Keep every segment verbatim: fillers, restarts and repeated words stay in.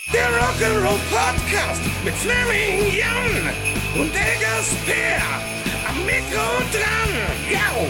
Der Rock'n'Roll Podcast mit Fleming Jan und Elgas Peer am Mikro dran. Yo!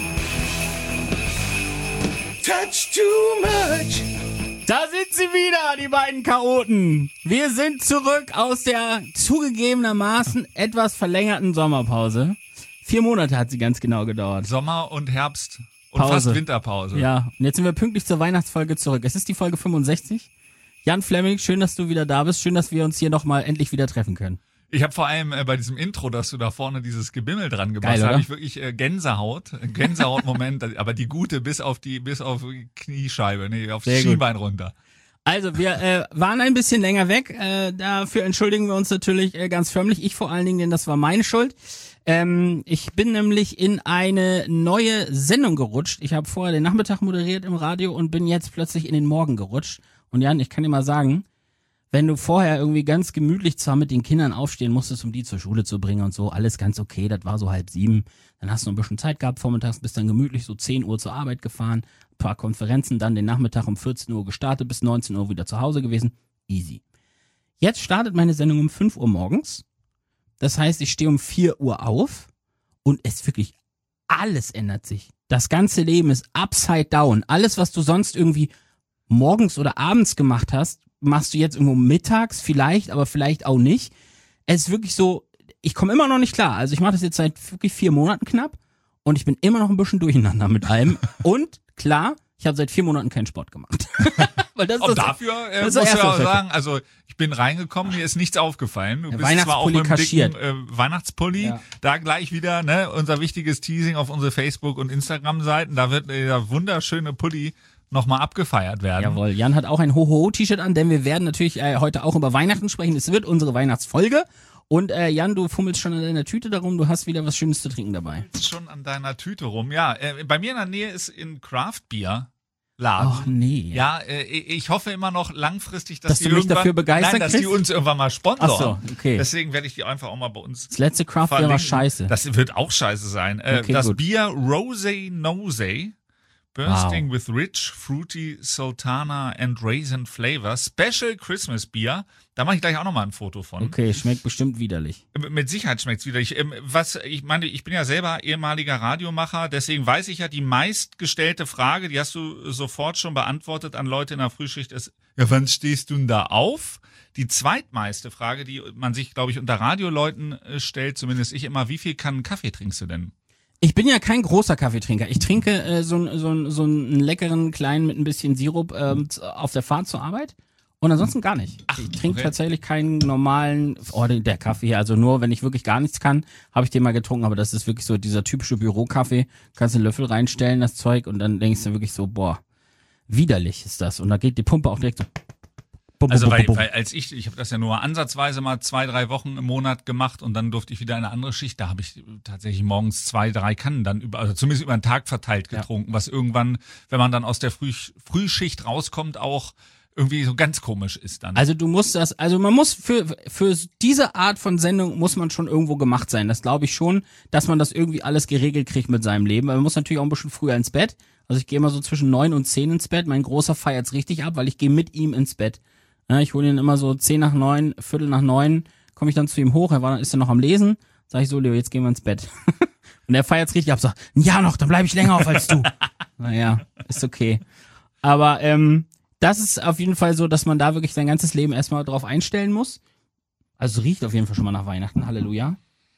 Touch too much. Da sind sie wieder, die beiden Chaoten. Wir sind zurück aus der zugegebenermaßen etwas verlängerten Sommerpause. Vier Monate hat sie ganz genau gedauert. Sommer und Herbst und Pause. fast Winterpause. Ja, und jetzt sind wir pünktlich zur Weihnachtsfolge zurück. Es ist die Folge fünfundsechzig. Jan Fleming, schön, dass du wieder da bist. Schön, dass wir uns hier nochmal endlich wieder treffen können. Ich habe vor allem äh, bei diesem Intro, dass du da vorne dieses Gebimmel dran gemacht hast, habe ich wirklich äh, Gänsehaut, Gänsehaut-Moment, aber die gute bis auf die bis auf die Kniescheibe, nee, aufs Sehr Schienbein gut. runter. Also wir äh, waren ein bisschen länger weg, äh, dafür entschuldigen wir uns natürlich äh, ganz förmlich, ich vor allen Dingen, denn das war meine Schuld. Ähm, ich bin nämlich in eine neue Sendung gerutscht. Ich habe vorher den Nachmittag moderiert im Radio und bin jetzt plötzlich in den Morgen gerutscht. Und Jan, ich kann dir mal sagen, wenn du vorher irgendwie ganz gemütlich zwar mit den Kindern aufstehen musstest, um die zur Schule zu bringen und so, alles ganz okay, das war so halb sieben, dann hast du ein bisschen Zeit gehabt, vormittags bist dann gemütlich so zehn Uhr zur Arbeit gefahren, ein paar Konferenzen, dann den Nachmittag um vierzehn Uhr gestartet, bis neunzehn Uhr wieder zu Hause gewesen, easy. Jetzt startet meine Sendung um fünf Uhr morgens, das heißt, ich stehe um vier Uhr auf und es wirklich, alles ändert sich. Das ganze Leben ist upside down, alles, was du sonst irgendwie morgens oder abends gemacht hast, machst du jetzt irgendwo mittags vielleicht, aber vielleicht auch nicht. Es ist wirklich so, ich komme immer noch nicht klar. Also ich mache das jetzt seit wirklich vier Monaten knapp und ich bin immer noch ein bisschen durcheinander mit allem. Und klar, ich habe seit vier Monaten keinen Sport gemacht. Weil das ist Und das, dafür äh, das musst ist du das auch Erste. sagen, also ich bin reingekommen, mir ist nichts aufgefallen. Du Der bist zwar auch mit Weihnachtspulli dem dicken kaschiert. äh, Weihnachtspulli, Ja. da gleich wieder ne unser wichtiges Teasing auf unsere Facebook- und Instagram-Seiten. Da wird äh, der wunderschöne Pulli nochmal abgefeiert werden. Jawohl, Jan hat auch ein Ho-Ho-T-Shirt an, denn wir werden natürlich äh, heute auch über Weihnachten sprechen. Es wird unsere Weihnachtsfolge. Und äh, Jan, du fummelst schon an deiner Tüte darum, du hast wieder was Schönes zu trinken dabei. Ist schon an deiner Tüte rum. Ja, äh, bei mir in der Nähe ist in Craft Beer Laden. Ach nee. Ja, äh, ich hoffe immer noch langfristig, dass, Dass die du mich irgendwann, dafür begeistern nein, dass die kriegst? uns irgendwann mal sponsoren. Ach so, okay. Deswegen werde ich die einfach auch mal bei uns Das letzte Craft Beer war verlinken. scheiße. Das wird auch scheiße sein. Äh, Okay, das gut. Bier Rosé Nosé, bursting Wow. with rich, fruity, sultana and raisin flavor, special Christmas Beer. Da mache ich gleich auch nochmal ein Foto von. Okay, schmeckt bestimmt widerlich. Mit Sicherheit schmeckt's wieder. Ich, ähm, was, ich meine, ich bin ja selber ehemaliger Radiomacher, deswegen weiß ich ja, die meistgestellte Frage, die hast du sofort schon beantwortet an Leute in der Frühschicht, ist, ja, wann stehst du denn da auf? Die zweitmeiste Frage, die man sich, glaube ich, unter Radioleuten äh, stellt, zumindest ich immer, wie viel Kannen Kaffee trinkst du denn? Ich bin ja kein großer Kaffeetrinker. Ich trinke äh, so, n- so, n- so einen leckeren kleinen mit ein bisschen Sirup ähm, z- auf der Fahrt zur Arbeit und ansonsten gar nicht. Ach, ich trinke okay. tatsächlich keinen normalen, oh, der der Kaffee hier, also nur, wenn ich wirklich gar nichts kann, habe ich den mal getrunken, aber das ist wirklich so dieser typische Bürokaffee. Kannst einen Löffel reinstellen, das Zeug, und dann denkst du wirklich so, boah, widerlich ist das. Und da geht die Pumpe auch direkt so. Bum, Also bum, weil, bum, bum. weil als ich, ich habe das ja nur ansatzweise mal zwei, drei Wochen im Monat gemacht und dann durfte ich wieder in eine andere Schicht. Da habe ich tatsächlich morgens zwei, drei Kannen dann über, also zumindest über den Tag verteilt getrunken, ja. Was irgendwann, wenn man dann aus der Früh, Frühschicht rauskommt, auch irgendwie so ganz komisch ist dann. Also du musst das, also man muss für für diese Art von Sendung muss man schon irgendwo gemacht sein. Das glaube ich schon, dass man das irgendwie alles geregelt kriegt mit seinem Leben. Man muss natürlich auch ein bisschen früher ins Bett. Also ich gehe immer so zwischen neun und zehn ins Bett. Mein Großer feiert's richtig ab, weil ich gehe mit ihm ins Bett. Ja, ich hole ihn immer so zehn nach neun, Viertel nach neun, komme ich dann zu ihm hoch. Er war, ist dann noch am Lesen. Sag ich so, Leo, jetzt gehen wir ins Bett. Und er feiert's richtig ab, sagt, ja noch, dann bleibe ich länger auf als du. Naja, ist okay. Aber ähm, das ist auf jeden Fall so, dass man da wirklich sein ganzes Leben erstmal drauf einstellen muss. Also riecht auf jeden Fall schon mal nach Weihnachten, Halleluja.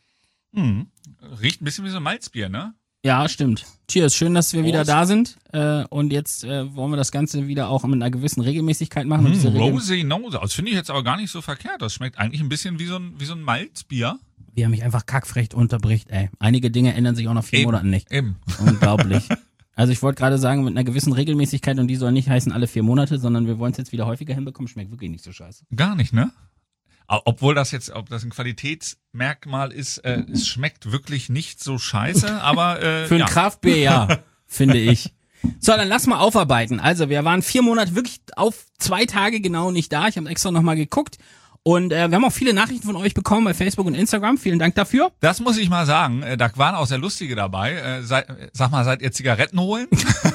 Hm. Riecht ein bisschen wie so ein Malzbier, ne? Ja, stimmt. Cheers, schön, dass wir Prost. wieder da sind. Äh, und jetzt äh, wollen wir das Ganze wieder auch mit einer gewissen Regelmäßigkeit machen. Und Hm, diese Regel- Rosé Nose, das finde ich jetzt aber gar nicht so verkehrt. Das schmeckt eigentlich ein bisschen wie so ein, wie so ein Malzbier. Wie er mich einfach kackfrech unterbricht, ey. Einige Dinge ändern sich auch nach vier Eben, Monaten nicht. Eben. Unglaublich. Also ich wollte gerade sagen, mit einer gewissen Regelmäßigkeit, und die soll nicht heißen alle vier Monate, sondern wir wollen es jetzt wieder häufiger hinbekommen, schmeckt wirklich nicht so scheiße. Gar nicht, ne? Obwohl das jetzt, ob das ein Qualitätsmerkmal ist, äh, es schmeckt wirklich nicht so scheiße, aber äh, Für ein ja. Kraftbier, ja, finde ich. So, dann lass mal aufarbeiten. Also wir waren vier Monate wirklich auf zwei Tage genau nicht da. Ich habe extra nochmal geguckt. Und äh, wir haben auch viele Nachrichten von euch bekommen bei Facebook und Instagram. Vielen Dank dafür. Das muss ich mal sagen. äh, Da waren auch sehr lustige dabei. Äh, seid, sag mal, seid ihr Zigaretten holen?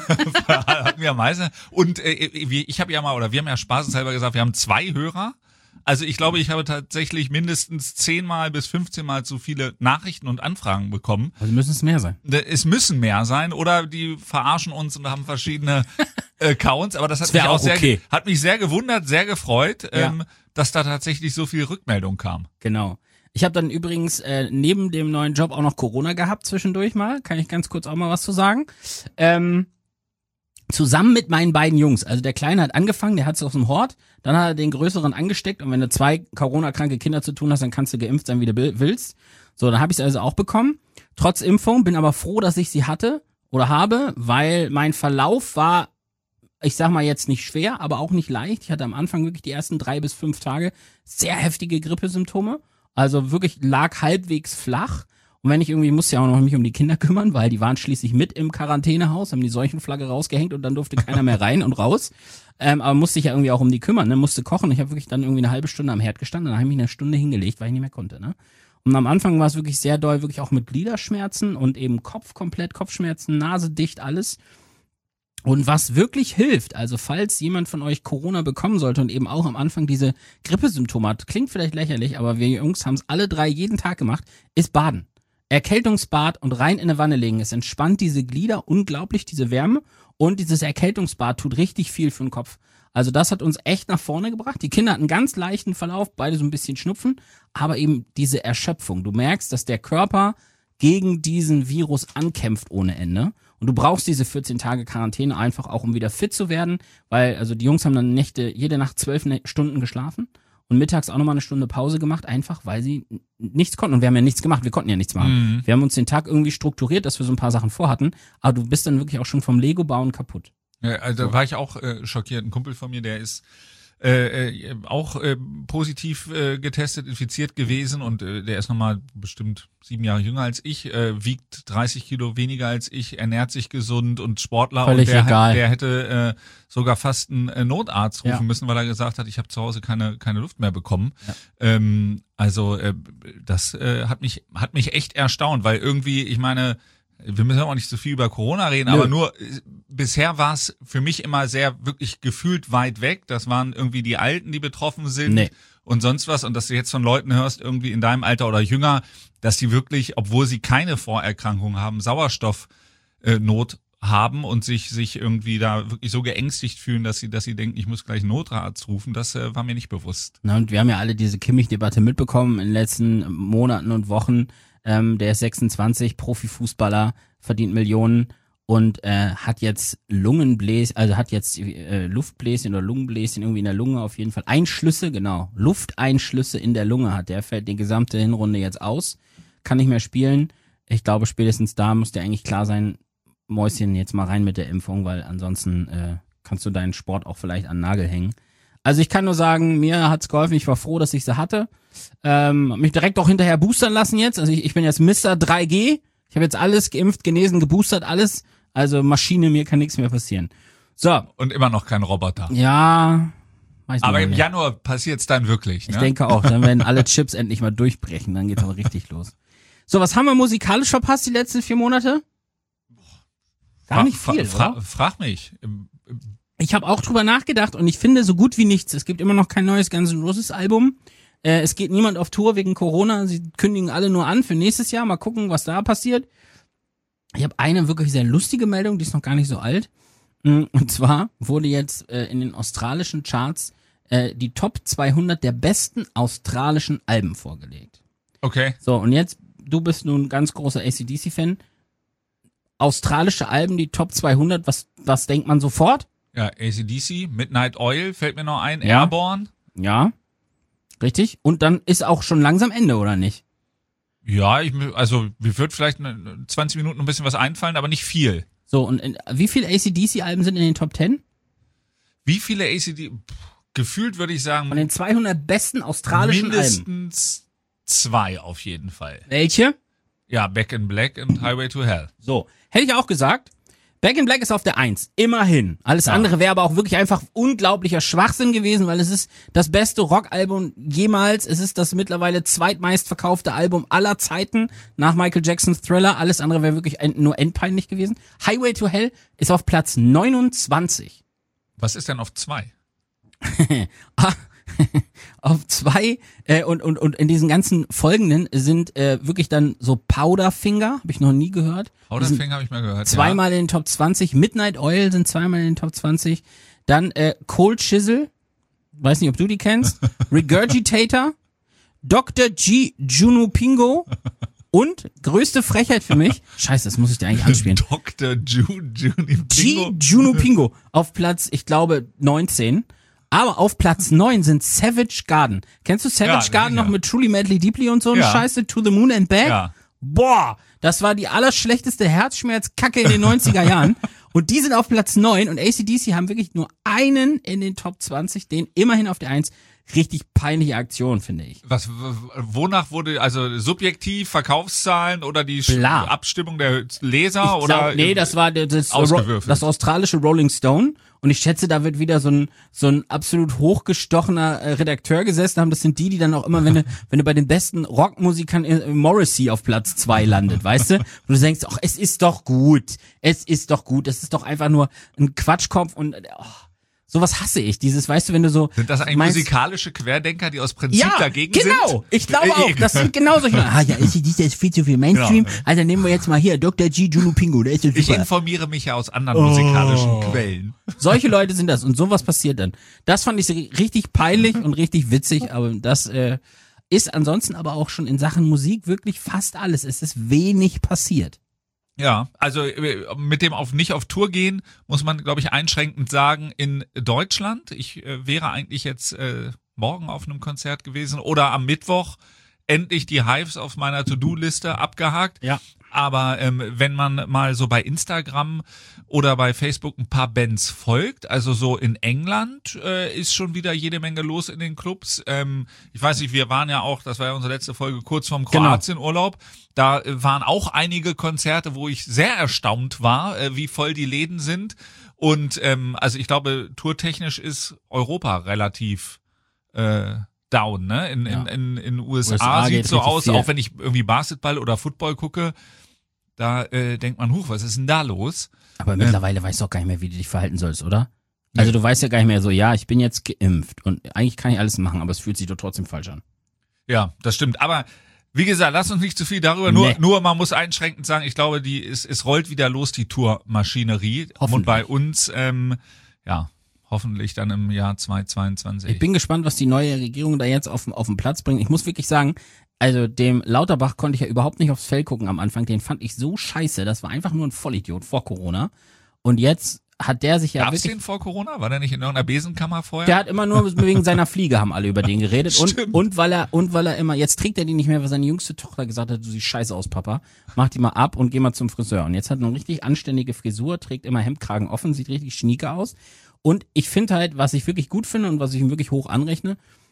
Hatten wir am meisten. Und äh, ich habe ja mal, oder wir haben ja spaßeshalber gesagt, wir haben zwei Hörer. Also ich glaube, ich habe tatsächlich mindestens zehnmal bis fünfzehnmal so viele Nachrichten und Anfragen bekommen. Also müssen es mehr sein. Es müssen mehr sein, oder die verarschen uns und haben verschiedene Accounts. Aber das hat Das wär mich auch auch sehr, okay. hat mich sehr gewundert, sehr gefreut, Ja. ähm, dass da tatsächlich so viel Rückmeldung kam. Genau. Ich habe dann übrigens äh, neben dem neuen Job auch noch Corona gehabt zwischendurch mal. Kann ich ganz kurz auch mal was zu sagen. Ähm, zusammen mit meinen beiden Jungs. Also der Kleine hat angefangen, der hat es aus dem Hort. Dann hat er den Größeren angesteckt. Und wenn du zwei Corona-kranke Kinder zu tun hast, dann kannst du geimpft sein, wie du willst. So, dann habe ich es also auch bekommen. Trotz Impfung. Bin aber froh, dass ich sie hatte oder habe, weil mein Verlauf war, ich sag mal jetzt nicht schwer, aber auch nicht leicht. Ich hatte am Anfang wirklich die ersten drei bis fünf Tage sehr heftige Grippesymptome. Also wirklich lag halbwegs flach. Und wenn ich irgendwie, musste ja auch noch mich um die Kinder kümmern, weil die waren schließlich mit im Quarantänehaus, haben die Seuchenflagge rausgehängt und dann durfte keiner mehr rein und raus. Ähm, aber musste ich ja irgendwie auch um die kümmern, ne? Musste kochen. Ich habe wirklich dann irgendwie eine halbe Stunde am Herd gestanden, dann habe ich mich eine Stunde hingelegt, weil ich nicht mehr konnte, ne? Und am Anfang war es wirklich sehr doll, wirklich auch mit Gliederschmerzen und eben Kopf komplett, Kopfschmerzen, Nase dicht, alles. Und was wirklich hilft, also falls jemand von euch Corona bekommen sollte und eben auch am Anfang diese Grippesymptome hat, klingt vielleicht lächerlich, aber wir Jungs haben es alle drei jeden Tag gemacht, ist Baden. Erkältungsbad und rein in eine Wanne legen. Es entspannt diese Glieder unglaublich, diese Wärme, und dieses Erkältungsbad tut richtig viel für den Kopf. Also das hat uns echt nach vorne gebracht. Die Kinder hatten einen ganz leichten Verlauf, beide so ein bisschen Schnupfen, aber eben diese Erschöpfung. Du merkst, dass der Körper gegen diesen Virus ankämpft ohne Ende. Und du brauchst diese vierzehn Tage Quarantäne einfach auch, um wieder fit zu werden, weil also die Jungs haben dann Nächte, jede Nacht zwölf Stunden geschlafen und mittags auch nochmal eine Stunde Pause gemacht, einfach weil sie nichts konnten. Und wir haben ja nichts gemacht, wir konnten ja nichts machen. Mhm. Wir haben uns den Tag irgendwie strukturiert, dass wir so ein paar Sachen vorhatten, aber du bist dann wirklich auch schon vom Lego-Bauen kaputt. Ja, also da war ich auch äh, schockiert. Ein Kumpel von mir, der ist äh, äh, auch äh, positiv äh, getestet, infiziert gewesen, und äh, der ist nochmal bestimmt sieben Jahre jünger als ich, äh, wiegt dreißig Kilo weniger als ich, ernährt sich gesund und Sportler. Völlig und der, egal. der hätte äh, sogar fast einen äh, Notarzt rufen Ja. müssen, weil er gesagt hat, ich habe zu Hause keine keine Luft mehr bekommen. Ja. Ähm, also äh, das äh, hat mich hat mich echt erstaunt, weil irgendwie, ich meine, wir müssen auch nicht so viel über Corona reden, Nö. aber nur äh, bisher war es für mich immer sehr wirklich gefühlt weit weg. Das waren irgendwie die Alten, die betroffen sind Nee. und sonst was. Und dass du jetzt von Leuten hörst, irgendwie in deinem Alter oder jünger, dass die wirklich, obwohl sie keine Vorerkrankung haben, Sauerstoffnot äh, Not haben und sich sich irgendwie da wirklich so geängstigt fühlen, dass sie dass sie denken, ich muss gleich einen Notarzt rufen. Das äh, war mir nicht bewusst. Na, und wir haben ja alle diese Kimmich-Debatte mitbekommen in den letzten Monaten und Wochen. Ähm, der ist sechsundzwanzig, Profifußballer, verdient Millionen und äh, hat jetzt Lungenbläschen, also hat jetzt äh, Luftbläschen oder Lungenbläschen irgendwie in der Lunge auf jeden Fall. Einschlüsse, genau, Lufteinschlüsse in der Lunge hat. Der fällt die gesamte Hinrunde jetzt aus, kann nicht mehr spielen. Ich glaube, spätestens da muss dir eigentlich klar sein, Mäuschen, jetzt mal rein mit der Impfung, weil ansonsten äh, kannst du deinen Sport auch vielleicht an den Nagel hängen. Also ich kann nur sagen, mir hat's geholfen, ich war froh, dass ich sie hatte. Ähm, hab mich direkt auch hinterher boostern lassen jetzt. Also ich, ich bin jetzt Mister drei G. Ich habe jetzt alles geimpft, genesen, geboostert, alles. Also Maschine, mir kann nichts mehr passieren. So. Und immer noch kein Roboter. Ja, weiß Aber man im nicht. Januar passiert's dann wirklich. Ne? Ich denke auch, dann werden alle Chips endlich mal durchbrechen, dann geht's aber richtig los. So, was haben wir musikalisch verpasst die letzten vier Monate? Gar nicht viel, fra oder? fra frag mich. Ich habe auch drüber nachgedacht und ich finde so gut wie nichts. Es gibt immer noch kein neues Guns N' Roses Album. Äh, es geht niemand auf Tour wegen Corona. Sie kündigen alle nur an für nächstes Jahr. Mal gucken, was da passiert. Ich habe eine wirklich sehr lustige Meldung, die ist noch gar nicht so alt. Und zwar wurde jetzt äh, in den australischen Charts äh, die Top zweihundert der besten australischen Alben vorgelegt. Okay. So, und jetzt, du bist nun ein ganz großer A C D C-Fan. Australische Alben, die Top zweihundert, was, was denkt man sofort? Ja, A C D C, Midnight Oil fällt mir noch ein, Ja. Airborne. Ja, richtig. Und dann ist auch schon langsam Ende, oder nicht? Ja, ich, also mir wird vielleicht ne- zwanzig Minuten ein bisschen was einfallen, aber nicht viel. So, und in, wie viele A C D C-Alben sind in den Top zehn? Wie viele A C D C? Gefühlt würde ich sagen, Von den zweihundert besten australischen Alben. mindestens zwei auf jeden Fall. Welche? Ja, Back in Black und Highway to Hell. So, hätte ich auch gesagt. Back in Black ist auf der Eins, immerhin. Alles Ja. andere wäre aber auch wirklich einfach unglaublicher Schwachsinn gewesen, weil es ist das beste Rockalbum jemals. Es ist das mittlerweile zweitmeistverkaufte Album aller Zeiten nach Michael Jacksons Thriller. Alles andere wäre wirklich ein, nur endpeinlich gewesen. Highway to Hell ist auf Platz neunundzwanzig. Was ist denn auf zwei? Ah, auf zwei äh, und, und, und in diesen ganzen folgenden sind äh, wirklich dann so Powderfinger, habe ich noch nie gehört. Die sind Powderfinger habe ich mal gehört. Zweimal in den Top zwanzig, Midnight Oil sind zweimal in den Top zwanzig, dann äh, Cold Chisel, weiß nicht, ob du die kennst, Regurgitator, Doktor G. Junupingo und größte Frechheit für mich, scheiße, das muss ich dir eigentlich Ja. anspielen, Doktor Ju, Juni G. Junupingo auf Platz, ich glaube, neunzehn. Aber auf Platz neun sind Savage Garden. Kennst du Savage Ja, Garden sicher. noch mit Truly Madly Deeply und so eine Ja. Scheiße? To the Moon and Back? Ja. Boah, das war die allerschlechteste Herzschmerzkacke in den neunziger Jahren. Und die sind auf Platz neun und A C D C haben wirklich nur einen in den Top zwanzig, den immerhin auf der eins. Richtig peinliche Aktion, finde ich. Was, w- wonach wurde, also subjektiv, Verkaufszahlen oder die Sch- Bla. Abstimmung der Leser Ich oder? glaub, nee, das war das, das, ausgewürfelt. das australische Rolling Stone. Und ich schätze, da wird wieder so ein so ein absolut hochgestochener äh, Redakteur gesessen haben. Das sind die, die dann auch immer, wenn du wenn du bei den besten Rockmusikern äh, Morrissey auf Platz zwei landet, weißt du? Und du denkst, ach, es ist doch gut, es ist doch gut, es ist doch einfach nur ein Quatschkopf und äh, oh, sowas hasse ich. Dieses, weißt du, wenn du so Sind das eigentlich meinst, musikalische Querdenker, die aus Prinzip ja, dagegen genau. sind? Ich glaube Äh, auch, das sind genau solche. Ah ja, ist dies jetzt viel zu viel Mainstream? Genau. Also nehmen wir jetzt mal hier Doktor G. Junupingo, der ist so Ich super. informiere mich ja aus anderen musikalischen Oh. Quellen. Solche Leute sind das und sowas passiert dann. Das fand ich ri- richtig peinlich und richtig witzig, aber das äh, ist ansonsten aber auch schon in Sachen Musik wirklich fast alles. Es ist wenig passiert. Ja, also äh, mit dem auf nicht auf Tour gehen, muss man, glaube ich, einschränkend sagen, in Deutschland. Ich äh, wäre eigentlich jetzt äh, morgen auf einem Konzert gewesen oder am Mittwoch endlich die Hives auf meiner To-Do-Liste abgehakt. Ja. Aber ähm, wenn man mal so bei Instagram oder bei Facebook ein paar Bands folgt, also so in England äh, ist schon wieder jede Menge los in den Clubs. Ähm, ich weiß nicht, wir waren ja auch, das war ja unsere letzte Folge, kurz vorm Genau. Kroatien-Urlaub. Da äh, waren auch einige Konzerte, wo ich sehr erstaunt war, äh, wie voll die Läden sind. Und ähm, also ich glaube, tourtechnisch ist Europa relativ äh, down, ne? In, Ja. in, in, in U S A, U S A sieht geht so richtig aus, viel. auch wenn ich irgendwie Basketball oder Football gucke, da äh, denkt man, huch, was ist denn da los? Aber mittlerweile weißt du auch gar nicht mehr, wie du dich verhalten sollst, oder? Also du weißt ja gar nicht mehr so, ja, ich bin jetzt geimpft und eigentlich kann ich alles machen, aber es fühlt sich doch trotzdem falsch an. Ja, das stimmt. Aber wie gesagt, lass uns nicht zu viel darüber. Nur, Nee. nur man muss einschränkend sagen, ich glaube, die es, es rollt wieder los, die Tourmaschinerie. Hoffentlich. Und bei uns, ähm, ja, hoffentlich dann im Jahr zweitausendzweiundzwanzig. Ich bin gespannt, was die neue Regierung da jetzt auf, auf den Platz bringt. Ich muss wirklich sagen, also dem Lauterbach konnte ich ja überhaupt nicht aufs Fell gucken am Anfang. Den fand ich so scheiße. Das war einfach nur ein Vollidiot vor Corona. Und jetzt hat der sich ja Gab's wirklich... den vor Corona? War der nicht in irgendeiner Besenkammer vorher? Der hat immer nur wegen seiner Fliege haben alle über den geredet und Stimmt. und weil er und weil er immer jetzt trägt er die nicht mehr, weil seine jüngste Tochter gesagt hat, du siehst scheiße aus, Papa. Mach die mal ab und geh mal zum Friseur. Und jetzt hat er eine richtig anständige Frisur, trägt immer Hemdkragen offen, sieht richtig schnieke aus. Und ich finde halt, was ich wirklich gut finde und was ich ihm wirklich hoch anrechne,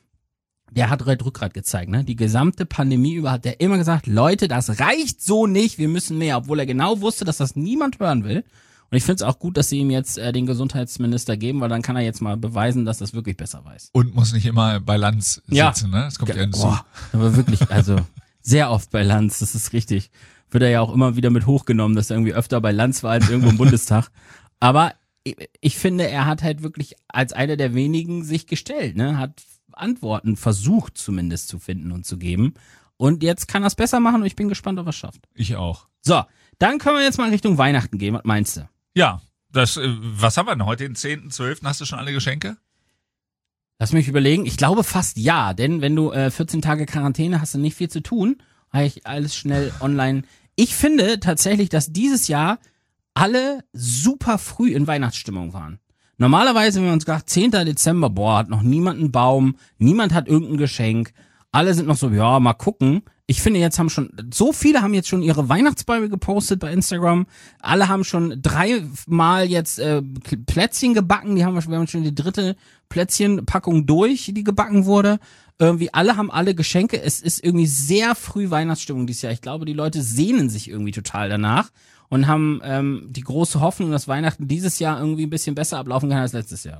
der hat halt Rückgrat gezeigt, ne? Die gesamte Pandemie über hat der immer gesagt, Leute, das reicht so nicht, wir müssen mehr, obwohl er genau wusste, dass das niemand hören will. Und ich finde es auch gut, dass sie ihm jetzt äh, den Gesundheitsminister geben, weil dann kann er jetzt mal beweisen, dass das wirklich besser weiß. Und muss nicht immer bei Lanz Ja. sitzen, ne? Das kommt ja hinzu. Boah, aber wirklich, also sehr oft bei Lanz, das ist richtig. Wird er ja auch immer wieder mit hochgenommen, dass er irgendwie öfter bei Lanz war als irgendwo im Bundestag. Aber ich, ich finde, er hat halt wirklich als einer der wenigen sich gestellt, ne? Hat Antworten versucht zumindest zu finden und zu geben. Und jetzt kann er es besser machen und ich bin gespannt, ob er es schafft. Ich auch. So, dann können wir jetzt mal Richtung Weihnachten gehen. Was meinst du? Ja, das, äh, was haben wir denn heute, den zehnten, zwölften Hast du schon alle Geschenke? Lass mich überlegen. Ich glaube fast ja, denn wenn du äh, vierzehn Tage Quarantäne hast, du nicht viel zu tun. Habe ich alles schnell online. Ich finde tatsächlich, dass dieses Jahr alle super früh in Weihnachtsstimmung waren. Normalerweise, wenn wir uns gedacht, zehnten Dezember, boah, hat noch niemand einen Baum, niemand hat irgendein Geschenk. Alle sind noch so, ja, mal gucken. Ich finde, jetzt haben schon, so viele haben jetzt schon ihre Weihnachtsbäume gepostet bei Instagram. Alle haben schon dreimal jetzt äh, Plätzchen gebacken. Die haben wir, wir haben schon die dritte Plätzchenpackung durch, die gebacken wurde. Irgendwie alle haben alle Geschenke. Es ist irgendwie sehr früh Weihnachtsstimmung dieses Jahr. Ich glaube, die Leute sehnen sich irgendwie total danach und haben ähm, die große Hoffnung, dass Weihnachten dieses Jahr irgendwie ein bisschen besser ablaufen kann als letztes Jahr.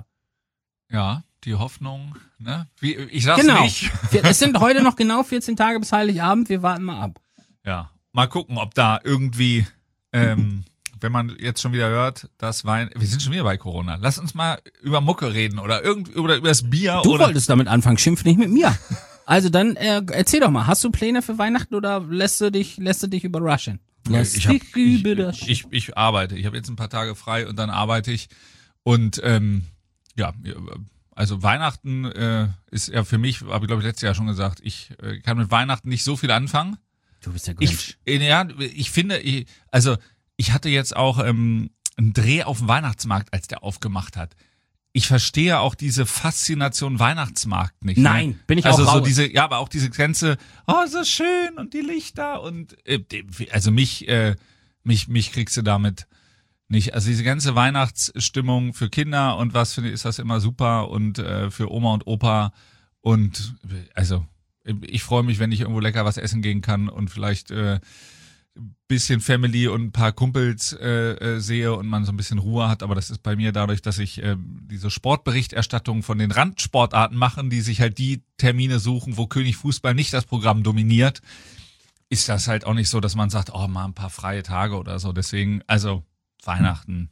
Ja, die Hoffnung, ne? Wie, ich sag's genau. nicht. Es sind heute noch genau vierzehn Tage bis Heiligabend. Wir warten mal ab. Ja, mal gucken, ob da irgendwie, ähm, wenn man jetzt schon wieder hört, dass Wein, wir sind schon wieder bei Corona. Lass uns mal über Mucke reden oder irgend oder über das Bier. Du oder wolltest damit anfangen, schimpf nicht mit mir. Also dann äh, erzähl doch mal, hast du Pläne für Weihnachten oder lässt du dich lässt du dich überraschen? Lass ich, hab, dich ich, überraschen. ich, ich arbeite. Ich habe jetzt ein paar Tage frei und dann arbeite ich und ähm, ja, also Weihnachten äh, ist ja für mich, habe ich glaube ich letztes Jahr schon gesagt, ich äh, kann mit Weihnachten nicht so viel anfangen. Du bist ja Grinch. Ich, ja, ich finde, ich, also ich hatte jetzt auch ähm, einen Dreh auf dem Weihnachtsmarkt, als der aufgemacht hat. Ich verstehe auch diese Faszination Weihnachtsmarkt nicht. Nein, ne? bin ich also auch so raus. diese, ja, aber auch diese Grenze, oh, so schön und die Lichter und äh, also mich, äh, mich, mich kriegst du damit nicht. Also diese ganze Weihnachtsstimmung für Kinder und was finde ich, ist das immer super und äh, für Oma und Opa und also ich freue mich, wenn ich irgendwo lecker was essen gehen kann und vielleicht äh, bisschen Family und ein paar Kumpels äh, äh, sehe und man so ein bisschen Ruhe hat, aber das ist bei mir dadurch, dass ich äh, diese Sportberichterstattung von den Randsportarten machen, die sich halt die Termine suchen, wo König Fußball nicht das Programm dominiert, ist das halt auch nicht so, dass man sagt, oh, mal ein paar freie Tage oder so. Deswegen, also Weihnachten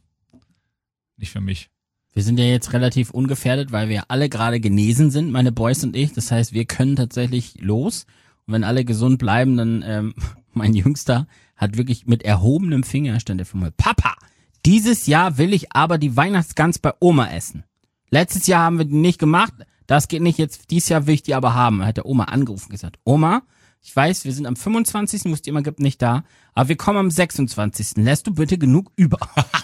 nicht für mich. Wir sind ja jetzt relativ ungefährdet, weil wir alle gerade genesen sind, meine Boys und ich. Das heißt, wir können tatsächlich los. Und wenn alle gesund bleiben, dann ähm, mein Jüngster hat wirklich mit erhobenem Finger stand er vor mir. Papa, dieses Jahr will ich aber die Weihnachtsgans bei Oma essen. Letztes Jahr haben wir die nicht gemacht. Das geht nicht jetzt. Dieses Jahr will ich die aber haben. Dann hat der Oma angerufen und gesagt, Oma, ich weiß, wir sind am fünfundzwanzigsten, wo es die immer gibt, nicht da. Aber wir kommen am sechsundzwanzigsten Lässt du bitte genug über?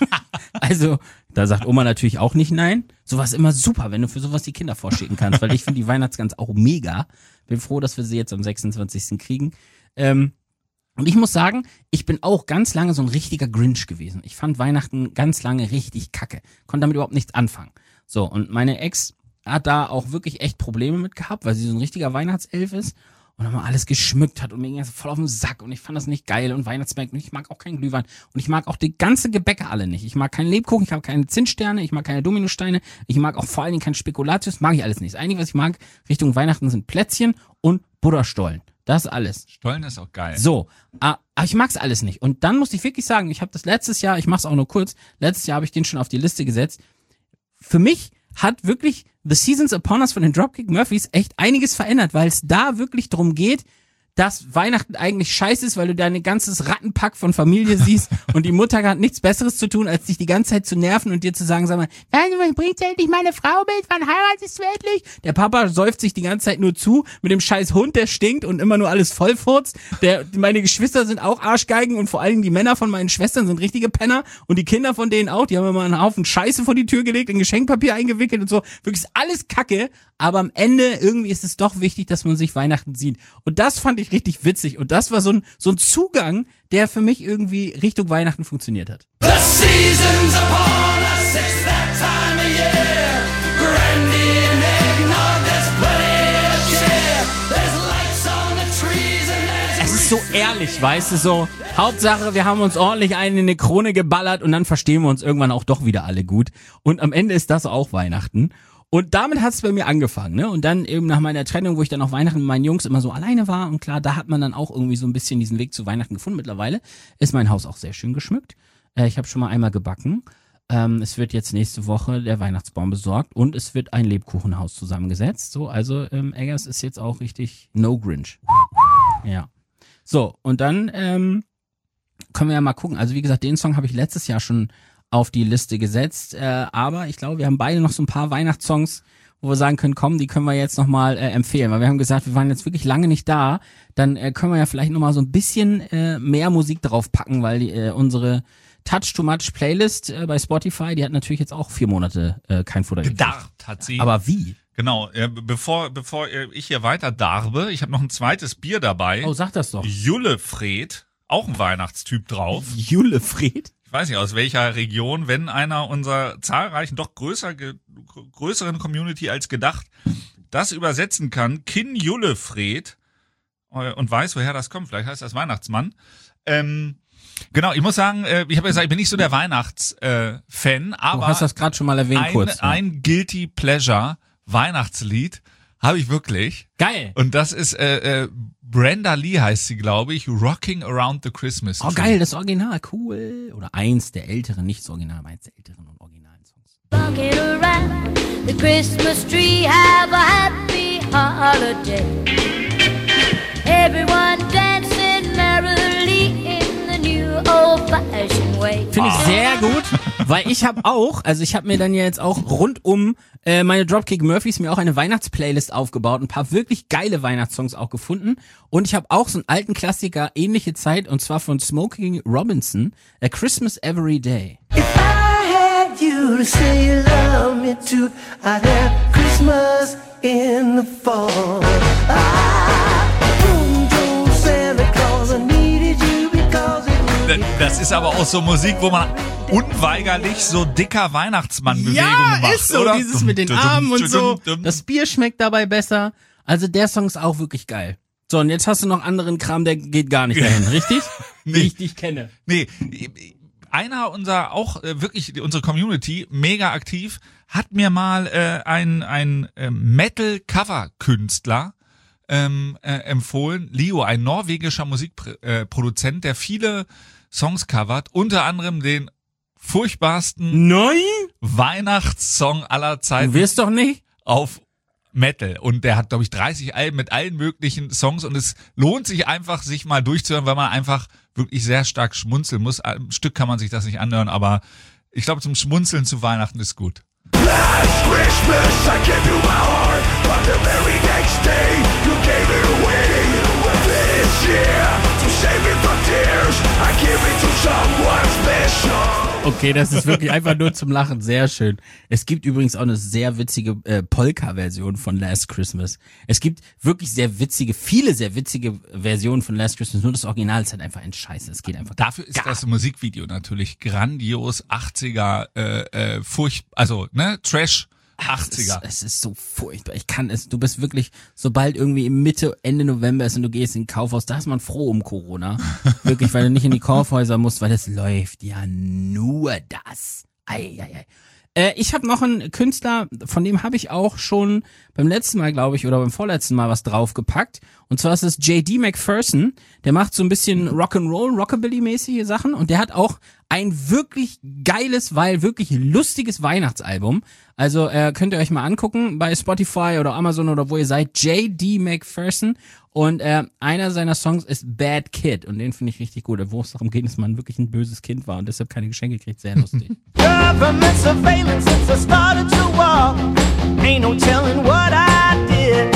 Also, da sagt Oma natürlich auch nicht nein. Sowas ist immer super, wenn du für sowas die Kinder vorschicken kannst, weil ich finde die Weihnachtsgans auch mega. Bin froh, dass wir sie jetzt am sechsundzwanzigsten kriegen. Ähm, und ich muss sagen, ich bin auch ganz lange so ein richtiger Grinch gewesen. Ich fand Weihnachten ganz lange richtig kacke. Konnte damit überhaupt nichts anfangen. So, und meine Ex hat da auch wirklich echt Probleme mit gehabt, weil sie so ein richtiger Weihnachtself ist. Und dann mal alles geschmückt hat und mir ging das voll auf den Sack und ich fand das nicht geil und Weihnachtsmärkte und ich mag auch keinen Glühwein und ich mag auch die ganze Gebäcke alle nicht. Ich mag keinen Lebkuchen, ich habe keine Zinssterne, ich mag keine Dominosteine, ich mag auch vor allen Dingen kein Spekulatius, mag ich alles nicht. Das Einzige, was ich mag Richtung Weihnachten sind Plätzchen und Butterstollen. Das ist alles. Stollen ist auch geil. So, aber ich mag's alles nicht. Und dann musste ich wirklich sagen, ich habe das letztes Jahr, ich mach's auch nur kurz, letztes Jahr habe ich den schon auf die Liste gesetzt. Für mich hat wirklich The Seasons Upon Us von den Dropkick Murphys echt einiges verändert, weil es da wirklich drum geht, dass Weihnachten eigentlich scheiße ist, weil du dein ganzes Rattenpack von Familie siehst und die Mutter hat nichts Besseres zu tun, als dich die ganze Zeit zu nerven und dir zu sagen, sag mal, nein, bringt endlich meine Frau mit, wann heiratest du endlich? Der Papa säuft sich die ganze Zeit nur zu mit dem scheiß Hund, der stinkt und immer nur alles vollfurzt. Der, meine Geschwister sind auch Arschgeigen und vor allen Dingen die Männer von meinen Schwestern sind richtige Penner und die Kinder von denen auch, die haben immer einen Haufen Scheiße vor die Tür gelegt, in Geschenkpapier eingewickelt und so. Wirklich alles Kacke, aber am Ende irgendwie ist es doch wichtig, dass man sich Weihnachten sieht. Und das fand ich richtig witzig und das war so ein, so ein Zugang, der für mich irgendwie Richtung Weihnachten funktioniert hat. The seasons upon us, it's that time of year. Brandy and eggnog, there's plenty of cheer. There's lights on the trees and there's... Es ist so ehrlich, weißt du, so Hauptsache, wir haben uns ordentlich einen in eine Krone geballert und dann verstehen wir uns irgendwann auch doch wieder alle gut. Und am Ende ist das auch Weihnachten. Und damit hat es bei mir angefangen, ne? Und dann eben nach meiner Trennung, wo ich dann auf Weihnachten mit meinen Jungs immer so alleine war und klar, da hat man dann auch irgendwie so ein bisschen diesen Weg zu Weihnachten gefunden. Mittlerweile ist mein Haus auch sehr schön geschmückt. Äh, ich habe schon mal einmal gebacken. Ähm, es wird jetzt nächste Woche der Weihnachtsbaum besorgt und es wird ein Lebkuchenhaus zusammengesetzt. So, also ähm, Eggers ist jetzt auch richtig No Grinch. Ja. So, und dann ähm, können wir ja mal gucken. Also wie gesagt, den Song habe ich letztes Jahr schon auf die Liste gesetzt, äh, aber ich glaube, wir haben beide noch so ein paar Weihnachtssongs, wo wir sagen können, komm, die können wir jetzt nochmal äh, empfehlen, weil wir haben gesagt, wir waren jetzt wirklich lange nicht da, dann äh, können wir ja vielleicht nochmal so ein bisschen äh, mehr Musik drauf packen, weil die, äh, unsere Touch Too Much Playlist äh, bei Spotify, die hat natürlich jetzt auch vier Monate äh, kein Futter gekriegt. Gedarrt hat sie. Aber wie? Genau, äh, bevor bevor äh, ich hier weiter darbe, ich habe noch ein zweites Bier dabei. Oh, sag das doch. Jullefred, auch ein Weihnachtstyp drauf. Jullefred? Ich weiß nicht, aus welcher Region, wenn einer unserer zahlreichen, doch größer, ge, größeren Community als gedacht, das übersetzen kann, Kin Jullefred, äh, und weiß, woher das kommt, vielleicht heißt das Weihnachtsmann. Ähm, genau, ich muss sagen, äh, ich habe ja gesagt, ich bin nicht so der Weihnachtsfan, äh, aber Du hast das gerade schon mal erwähnt ein, kurz. Ja. ein Guilty Pleasure Weihnachtslied habe ich wirklich. Geil. Und das ist äh, äh, Brenda Lee heißt sie, glaube ich, Rocking Around the Christmas Tree. Oh geil, das Original, cool. Oder eins der älteren, nicht das Original, aber eins der älteren und originalen Songs. Rocking around the Christmas tree, have a happy holiday. Everyone dancing merrily in the new old-fashioned way. Finde ich sehr gut, weil ich habe auch, also ich habe mir dann ja jetzt auch rund um äh, meine Dropkick Murphys mir auch eine Weihnachtsplaylist aufgebaut, ein paar wirklich geile Weihnachtssongs auch gefunden und ich habe auch so einen alten Klassiker, ähnliche Zeit, und zwar von Smokey Robinson, A Christmas Every Day. If I had you to say you love me too, I'd have Christmas in the fall. Ah, boom, boom, Santa Claus, I needed you because it Das ist aber auch so Musik, wo man unweigerlich so dicker Weihnachtsmann-Bewegungen Ja, macht, ist so, oder? dieses mit den Dum, dum, Armen und dum, so. dum, dum. Das Bier schmeckt dabei besser. Also der Song ist auch wirklich geil. So, und jetzt hast du noch anderen Kram, der geht gar nicht dahin, richtig? Nee. Wie ich dich kenne. Nee, einer unserer, auch äh, wirklich unsere Community, mega aktiv, hat mir mal äh, ein, ein äh, Metal-Cover-Künstler ähm, äh, empfohlen. Leo, ein norwegischer Musikproduzent, äh, Produzent, der viele Songs covert, unter anderem den furchtbarsten Nein? Weihnachtssong aller Du Zeiten wirst doch nicht? auf Metal. Und der hat, glaube ich, dreißig Alben mit allen möglichen Songs und es lohnt sich einfach, sich mal durchzuhören, weil man einfach wirklich sehr stark schmunzeln muss. Ein Stück kann man sich das nicht anhören, aber ich glaube, zum Schmunzeln zu Weihnachten ist gut. Last Christmas I gave you my heart, but the very next day you gave it away. This year, to save it from tears, I give it to someone special. Okay, das ist wirklich einfach nur zum Lachen. Sehr schön. Es gibt übrigens auch eine sehr witzige äh, Polka-Version von Last Christmas. Es gibt wirklich sehr witzige, viele sehr witzige Versionen von Last Christmas. Nur das Original ist halt einfach ein Scheiß. Es geht einfach Dafür ist gar das Musikvideo natürlich grandios, achtziger, äh, äh, furcht, also, ne, Trash, achtziger. Es ist, es ist so furchtbar. Ich kann es. Du bist wirklich, sobald irgendwie Mitte, Ende November ist und du gehst in ein Kaufhaus, da ist man froh um Corona. Wirklich, weil du nicht in die Kaufhäuser musst, weil es läuft ja nur das. Ei, ei, ei. Äh, ich habe noch einen Künstler, von dem habe ich auch schon beim letzten Mal, glaube ich, oder beim vorletzten Mal was draufgepackt. Und zwar ist es J D McPherson. Der macht so ein bisschen Rock'n'Roll, Rockabilly-mäßige Sachen. Und der hat auch ein wirklich geiles, weil wirklich lustiges Weihnachtsalbum. Also äh, könnt ihr euch mal angucken bei Spotify oder Amazon oder wo ihr seid. J D McPherson. Und äh, einer seiner Songs ist Bad Kid. Und den finde ich richtig gut. Wo es darum geht, dass man wirklich ein böses Kind war und deshalb keine Geschenke kriegt. Sehr lustig. Government surveillance since I started to walk. Ain't no telling what I did.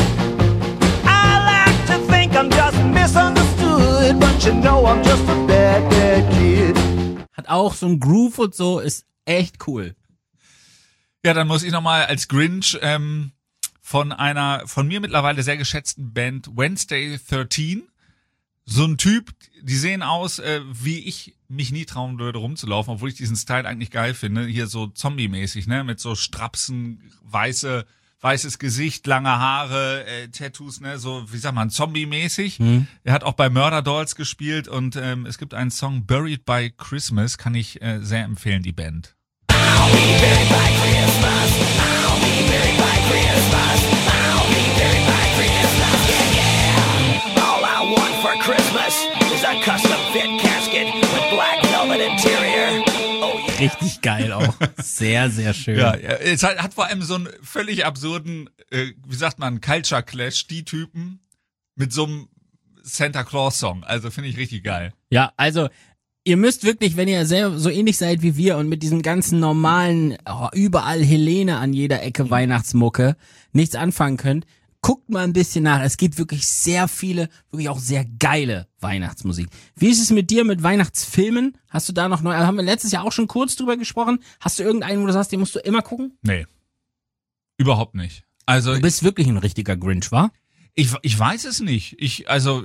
I like to think I'm just misunderstood, but you know I'm just a bad, bad kid. Hat auch so ein Groove und so, ist echt cool. Ja, dann muss ich nochmal als Grinch ähm, von einer von mir mittlerweile sehr geschätzten Band Wednesday dreizehn, so ein Typ, die sehen aus, äh, wie ich mich nie trauen würde rumzulaufen, obwohl ich diesen Style eigentlich geil finde, hier so Zombie-mäßig, ne, mit so Strapsen, weiße, weißes Gesicht, lange Haare, äh, Tattoos, ne, so, wie sagt man, Zombie-mäßig. Mhm. Er hat auch bei Murder Dolls gespielt und ähm, es gibt einen Song Buried by Christmas, kann ich äh, sehr empfehlen, die Band. I'll be buried by Christmas. I'll be buried by Christmas. I'll be buried by Christmas. Yeah, yeah. All I want for Christmas is a custom fit casket with black velvet interior. Oh yeah. Richtig geil auch. Sehr, sehr schön. Ja, es hat, hat vor allem so einen völlig absurden, äh, wie sagt man, Culture Clash, die Typen mit so einem Santa Claus Song. Also finde ich richtig geil. Ja, also ihr müsst wirklich, wenn ihr sehr so ähnlich seid wie wir und mit diesem ganzen normalen, oh, überall Helene an jeder Ecke Weihnachtsmucke nichts anfangen könnt, guckt mal ein bisschen nach. Es gibt wirklich sehr viele, wirklich auch sehr geile Weihnachtsmusik. Wie ist es mit dir mit Weihnachtsfilmen? Hast du da noch neu, also haben wir letztes Jahr auch schon kurz drüber gesprochen. Hast du irgendeinen, wo du sagst, den musst du immer gucken? Nee. Überhaupt nicht. Also Du bist wirklich ein richtiger Grinch, wa? ich, ich weiß es nicht. Ich, also,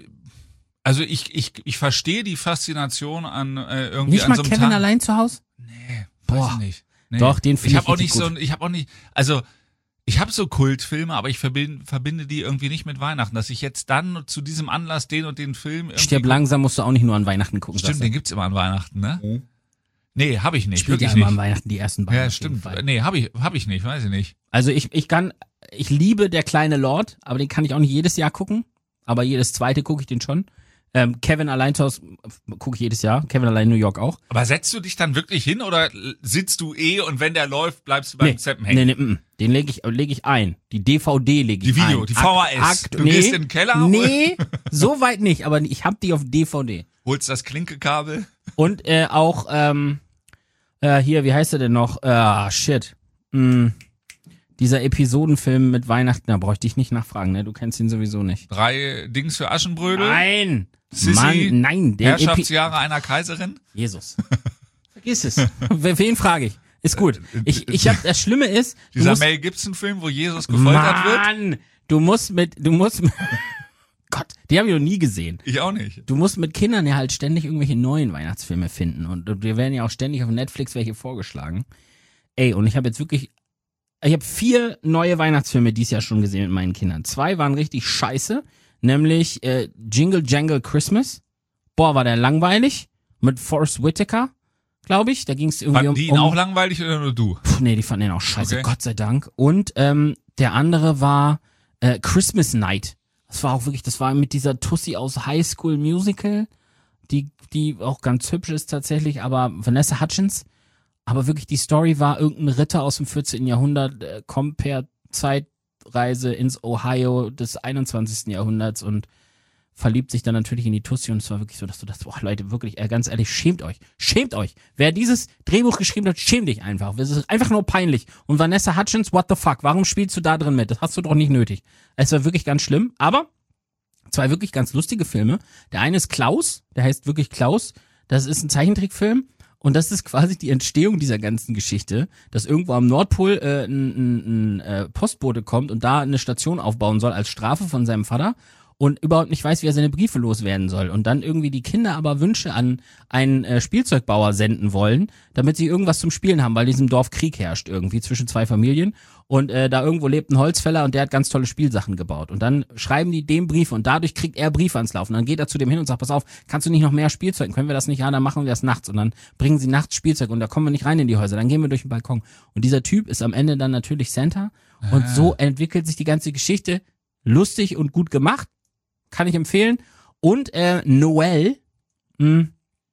also ich, ich, ich verstehe die Faszination an äh, irgendwie Nicht an mal so einem Kevin Tag. allein zu Hause? Nee, Boah. weiß ich nicht. Nee. Doch, den find ich ich habe auch richtig nicht so gut. ein, ich habe auch nicht, also ich habe so Kultfilme, aber ich verbinde, verbinde die irgendwie nicht mit Weihnachten, dass ich jetzt dann zu diesem Anlass den und den Film irgendwie Stirb langsam musst du auch nicht nur an Weihnachten gucken. Stimmt, sagst den du. gibt's immer an Weihnachten, ne? Nee, habe ich nicht, Spielt ja wirklich immer an nicht. Weihnachten die ersten beiden. Ja, auf jeden stimmt. Fall. Nee, habe ich hab ich nicht, weiß ich nicht. Also ich, ich kann, ich liebe Der kleine Lord, aber den kann ich auch nicht jedes Jahr gucken. Aber jedes zweite gucke ich den schon. Ähm, Kevin allein zu Hause gucke ich jedes Jahr. Kevin allein in New York auch. Aber setzt du dich dann wirklich hin oder sitzt du eh und wenn der läuft, bleibst du beim Nee, Zappen hängen? nee, nee, mm, den lege ich, leg ich ein. Die D V D lege ich Die Video, ein. die V H S. Akt, Du nee, gehst in den Keller Nee, so weit nicht, aber ich hab die auf D V D. Holst das Klinkekabel? Und äh, auch, ähm, äh, hier, wie heißt er denn noch? Ah, shit. Mm, dieser Episodenfilm mit Weihnachten, da bräuchte ich nicht nachfragen, ne? Du kennst ihn sowieso nicht. Drei Dings für Aschenbrödel? Nein! Sissi? Mann, nein, der Epi Herrschaftsjahre einer Kaiserin? Jesus. Vergiss es. W- Wen frage ich? Ist gut. Ich, ich hab, das Schlimme ist, du Dieser musst, Mel Gibson-Film, wo Jesus gefoltert wird? Mann, du musst mit, du musst, mit, Gott, die habe ich noch nie gesehen. Ich auch nicht. Du musst mit Kindern ja halt ständig irgendwelche neuen Weihnachtsfilme finden und wir werden ja auch ständig auf Netflix welche vorgeschlagen. Ey, und ich habe jetzt wirklich, ich habe vier neue Weihnachtsfilme dieses Jahr schon gesehen mit meinen Kindern. Zwei waren richtig scheiße, nämlich äh, Jingle Jangle Christmas. Boah, war der langweilig. Mit Forrest Whitaker, glaube ich. Da ging es irgendwie Fanden um... die ihn um auch langweilig oder nur du? Puh, nee, die fanden den auch scheiße, Okay. Gott sei Dank. Und ähm, der andere war äh, Christmas Night. Das war auch wirklich, das war mit dieser Tussi aus High School Musical, die, die auch ganz hübsch ist tatsächlich, aber Vanessa Hudgens. Aber wirklich, die Story war, irgendein Ritter aus dem vierzehnten Jahrhundert äh, kommt per Zeitreise ins Ohio des einundzwanzigsten Jahrhunderts und verliebt sich dann natürlich in die Tussi und es war wirklich so, dass du das, boah Leute, wirklich, äh, ganz ehrlich, schämt euch, schämt euch. Wer dieses Drehbuch geschrieben hat, schämt dich einfach. Es ist einfach nur peinlich. Und Vanessa Hudgens, what the fuck, warum spielst du da drin mit? Das hast du doch nicht nötig. Es war wirklich ganz schlimm, aber zwei wirklich ganz lustige Filme. Der eine ist Klaus, der heißt wirklich Klaus, das ist ein Zeichentrickfilm. Und das ist quasi die Entstehung dieser ganzen Geschichte, dass irgendwo am Nordpol äh, ein, ein, ein äh, Postbote kommt und da eine Station aufbauen soll als Strafe von seinem Vater und überhaupt nicht weiß, wie er seine Briefe loswerden soll. Und dann irgendwie die Kinder aber Wünsche an einen äh, Spielzeugbauer senden wollen, damit sie irgendwas zum Spielen haben, weil in diesem Dorf Krieg herrscht irgendwie zwischen zwei Familien. Und äh, da irgendwo lebt ein Holzfäller und der hat ganz tolle Spielsachen gebaut. Und dann schreiben die dem Briefe und dadurch kriegt er Briefe ans Laufen. Dann geht er zu dem hin und sagt, pass auf, kannst du nicht noch mehr Spielzeug? Können wir das nicht? Ja, dann machen wir das nachts. Und dann bringen sie nachts Spielzeug und da kommen wir nicht rein in die Häuser. Dann gehen wir durch den Balkon. Und dieser Typ ist am Ende dann natürlich Santa. Und Ah. so entwickelt sich die ganze Geschichte. Lustig und gut gemacht. Kann ich empfehlen. Und äh, Noel, mh,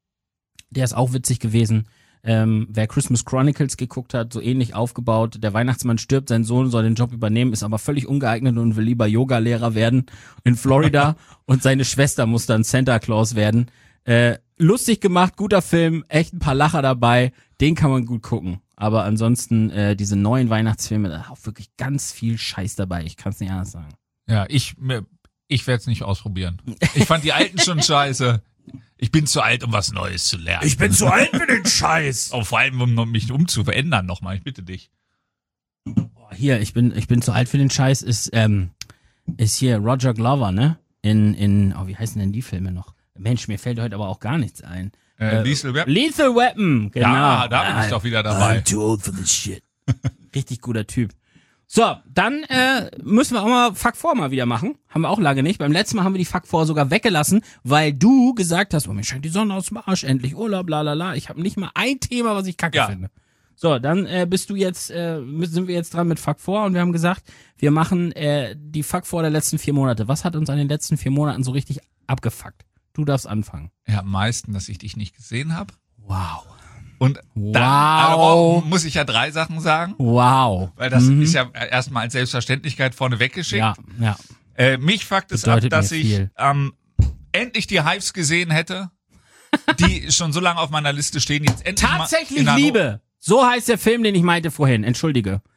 der ist auch witzig gewesen. Ähm, wer Christmas Chronicles geguckt hat, so ähnlich aufgebaut. Der Weihnachtsmann stirbt, sein Sohn soll den Job übernehmen, ist aber völlig ungeeignet und will lieber Yoga-Lehrer werden in Florida. Und seine Schwester muss dann Santa Claus werden. Äh, lustig gemacht, guter Film, echt ein paar Lacher dabei. Den kann man gut gucken. Aber ansonsten äh, diese neuen Weihnachtsfilme, da ist auch wirklich ganz viel Scheiß dabei. Ich kann es nicht anders sagen. Ja, ich, ich werde es nicht ausprobieren. Ich fand die alten schon scheiße. Ich bin zu alt, um was Neues zu lernen. Ich bin zu alt für den Scheiß. Auch vor allem, um mich umzuverändern nochmal. Ich bitte dich. Boah, hier, ich bin, ich bin zu alt für den Scheiß, ist, ähm, ist hier Roger Glover, ne? In, in, oh, wie heißen denn die Filme noch? Mensch, mir fällt heute aber auch gar nichts ein. Äh, Äh, Lethal Weapon? Lethal Weapon, genau. Ja, da bin ich doch wieder dabei. I'm too old for this shit. Richtig guter Typ. So, dann äh, müssen wir auch mal Fuck four mal wieder machen. Haben wir auch lange nicht. Beim letzten Mal haben wir die Fuck four sogar weggelassen, weil du gesagt hast, oh, mir scheint die Sonne aus dem Arsch, endlich Urlaub, bla bla bla. Ich habe nicht mal ein Thema, was ich kacke Ja. finde. So, dann äh, bist du jetzt, äh, sind wir jetzt dran mit Fuck four und wir haben gesagt, wir machen äh, die Fuck four der letzten vier Monate. Was hat uns an den letzten vier Monaten so richtig abgefuckt? Du darfst anfangen. Ja, am meisten, dass ich dich nicht gesehen habe. Wow. Und Wow. dann aber muss ich ja drei Sachen sagen, Wow. weil das Mhm. ist ja erstmal als Selbstverständlichkeit vorne weggeschickt. Ja, ja. Äh, mich fuckt es ab, Bedeutet dass mir ich viel. ähm, endlich die Hives gesehen hätte, die schon so lange auf meiner Liste stehen. Jetzt endlich Tatsächlich mal in der Liebe. So heißt der Film, den ich meinte vorhin. Entschuldige.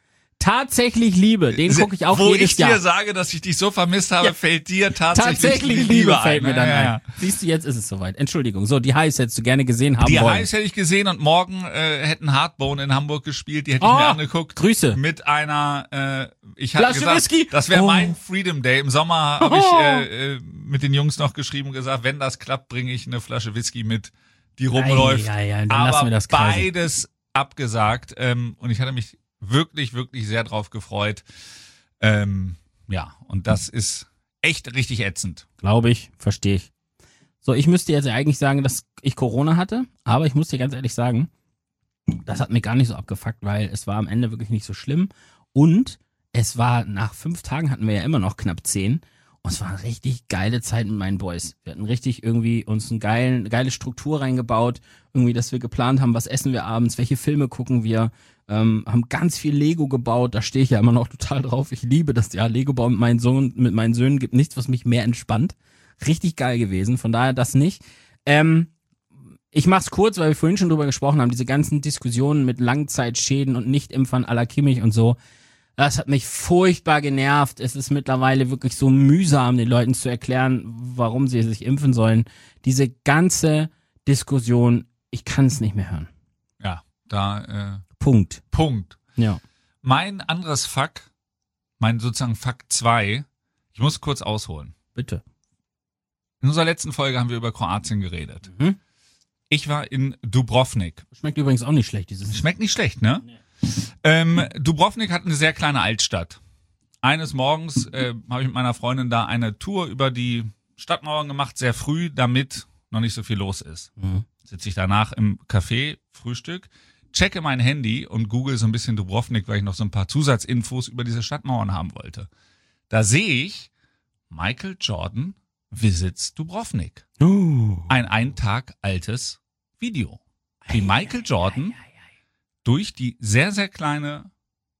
tatsächlich liebe, den gucke ich auch Wo jedes ich Jahr. dir sage, dass ich dich so vermisst habe, Ja. fällt dir tatsächlich, Tatsächlich die Liebe ein, fällt mir ne? dann ja, ja. ein. Siehst du, jetzt ist es soweit. Entschuldigung. So, die Highs hättest du gerne gesehen haben Die wollen. Highs hätte ich gesehen und morgen äh, hätten Hardbone in Hamburg gespielt, die hätte ich Oh, mir angeguckt. Grüße. Mit einer, äh, ich hatte Flasche gesagt, Whisky. das wäre Oh. mein Freedom Day. Im Sommer habe Oh. ich äh, äh, mit den Jungs noch geschrieben und gesagt, wenn das klappt, bringe ich eine Flasche Whisky mit, die rumläuft. Ei, ei, ei, dann Aber lassen wir das kreisen. beides abgesagt ähm, und ich hatte mich wirklich, wirklich sehr drauf gefreut. Ähm, ja, und das ist echt richtig ätzend. Glaube ich, verstehe ich. So, ich müsste jetzt eigentlich sagen, dass ich Corona hatte, aber ich muss dir ganz ehrlich sagen, das hat mich gar nicht so abgefuckt, weil es war am Ende wirklich nicht so schlimm und es war, nach fünf Tagen hatten wir ja immer noch knapp zehn und es war eine richtig geile Zeit mit meinen Boys. Wir hatten richtig irgendwie uns eine geile, geile Struktur reingebaut, irgendwie, dass wir geplant haben, was essen wir abends, welche Filme gucken wir, ähm, haben ganz viel Lego gebaut, da stehe ich ja immer noch total drauf. Ich liebe das, ja, Lego bauen mit meinen Sohn, mit meinen Söhnen gibt nichts, was mich mehr entspannt. Richtig geil gewesen, von daher das nicht. Ähm, ich mach's kurz, weil wir vorhin schon drüber gesprochen haben, diese ganzen Diskussionen mit Langzeitschäden und Nichtimpfern à la Kimmich und so, das hat mich furchtbar genervt. Es ist mittlerweile wirklich so mühsam, den Leuten zu erklären, warum sie sich impfen sollen. Diese ganze Diskussion, ich kann es nicht mehr hören. Ja, da äh, Punkt. Punkt. Ja. Mein anderes Fuck, mein sozusagen Fuck zwei, ich muss kurz ausholen. Bitte. In unserer letzten Folge haben wir über Kroatien geredet. Mhm. Ich war in Dubrovnik. Schmeckt übrigens auch nicht schlecht, dieses. Schmeckt nicht schlecht, ne? Nee. Ähm, Dubrovnik hat eine sehr kleine Altstadt. Eines Morgens äh, habe ich mit meiner Freundin da eine Tour über die Stadtmauern gemacht, sehr früh, damit noch nicht so viel los ist. Mhm. Sitze ich danach im Café, Frühstück, checke mein Handy und google so ein bisschen Dubrovnik, weil ich noch so ein paar Zusatzinfos über diese Stadtmauern haben wollte. Da sehe ich Michael Jordan visits Dubrovnik. Uh. Ein ein Tag altes Video. Wie Michael Jordan durch die sehr, sehr kleine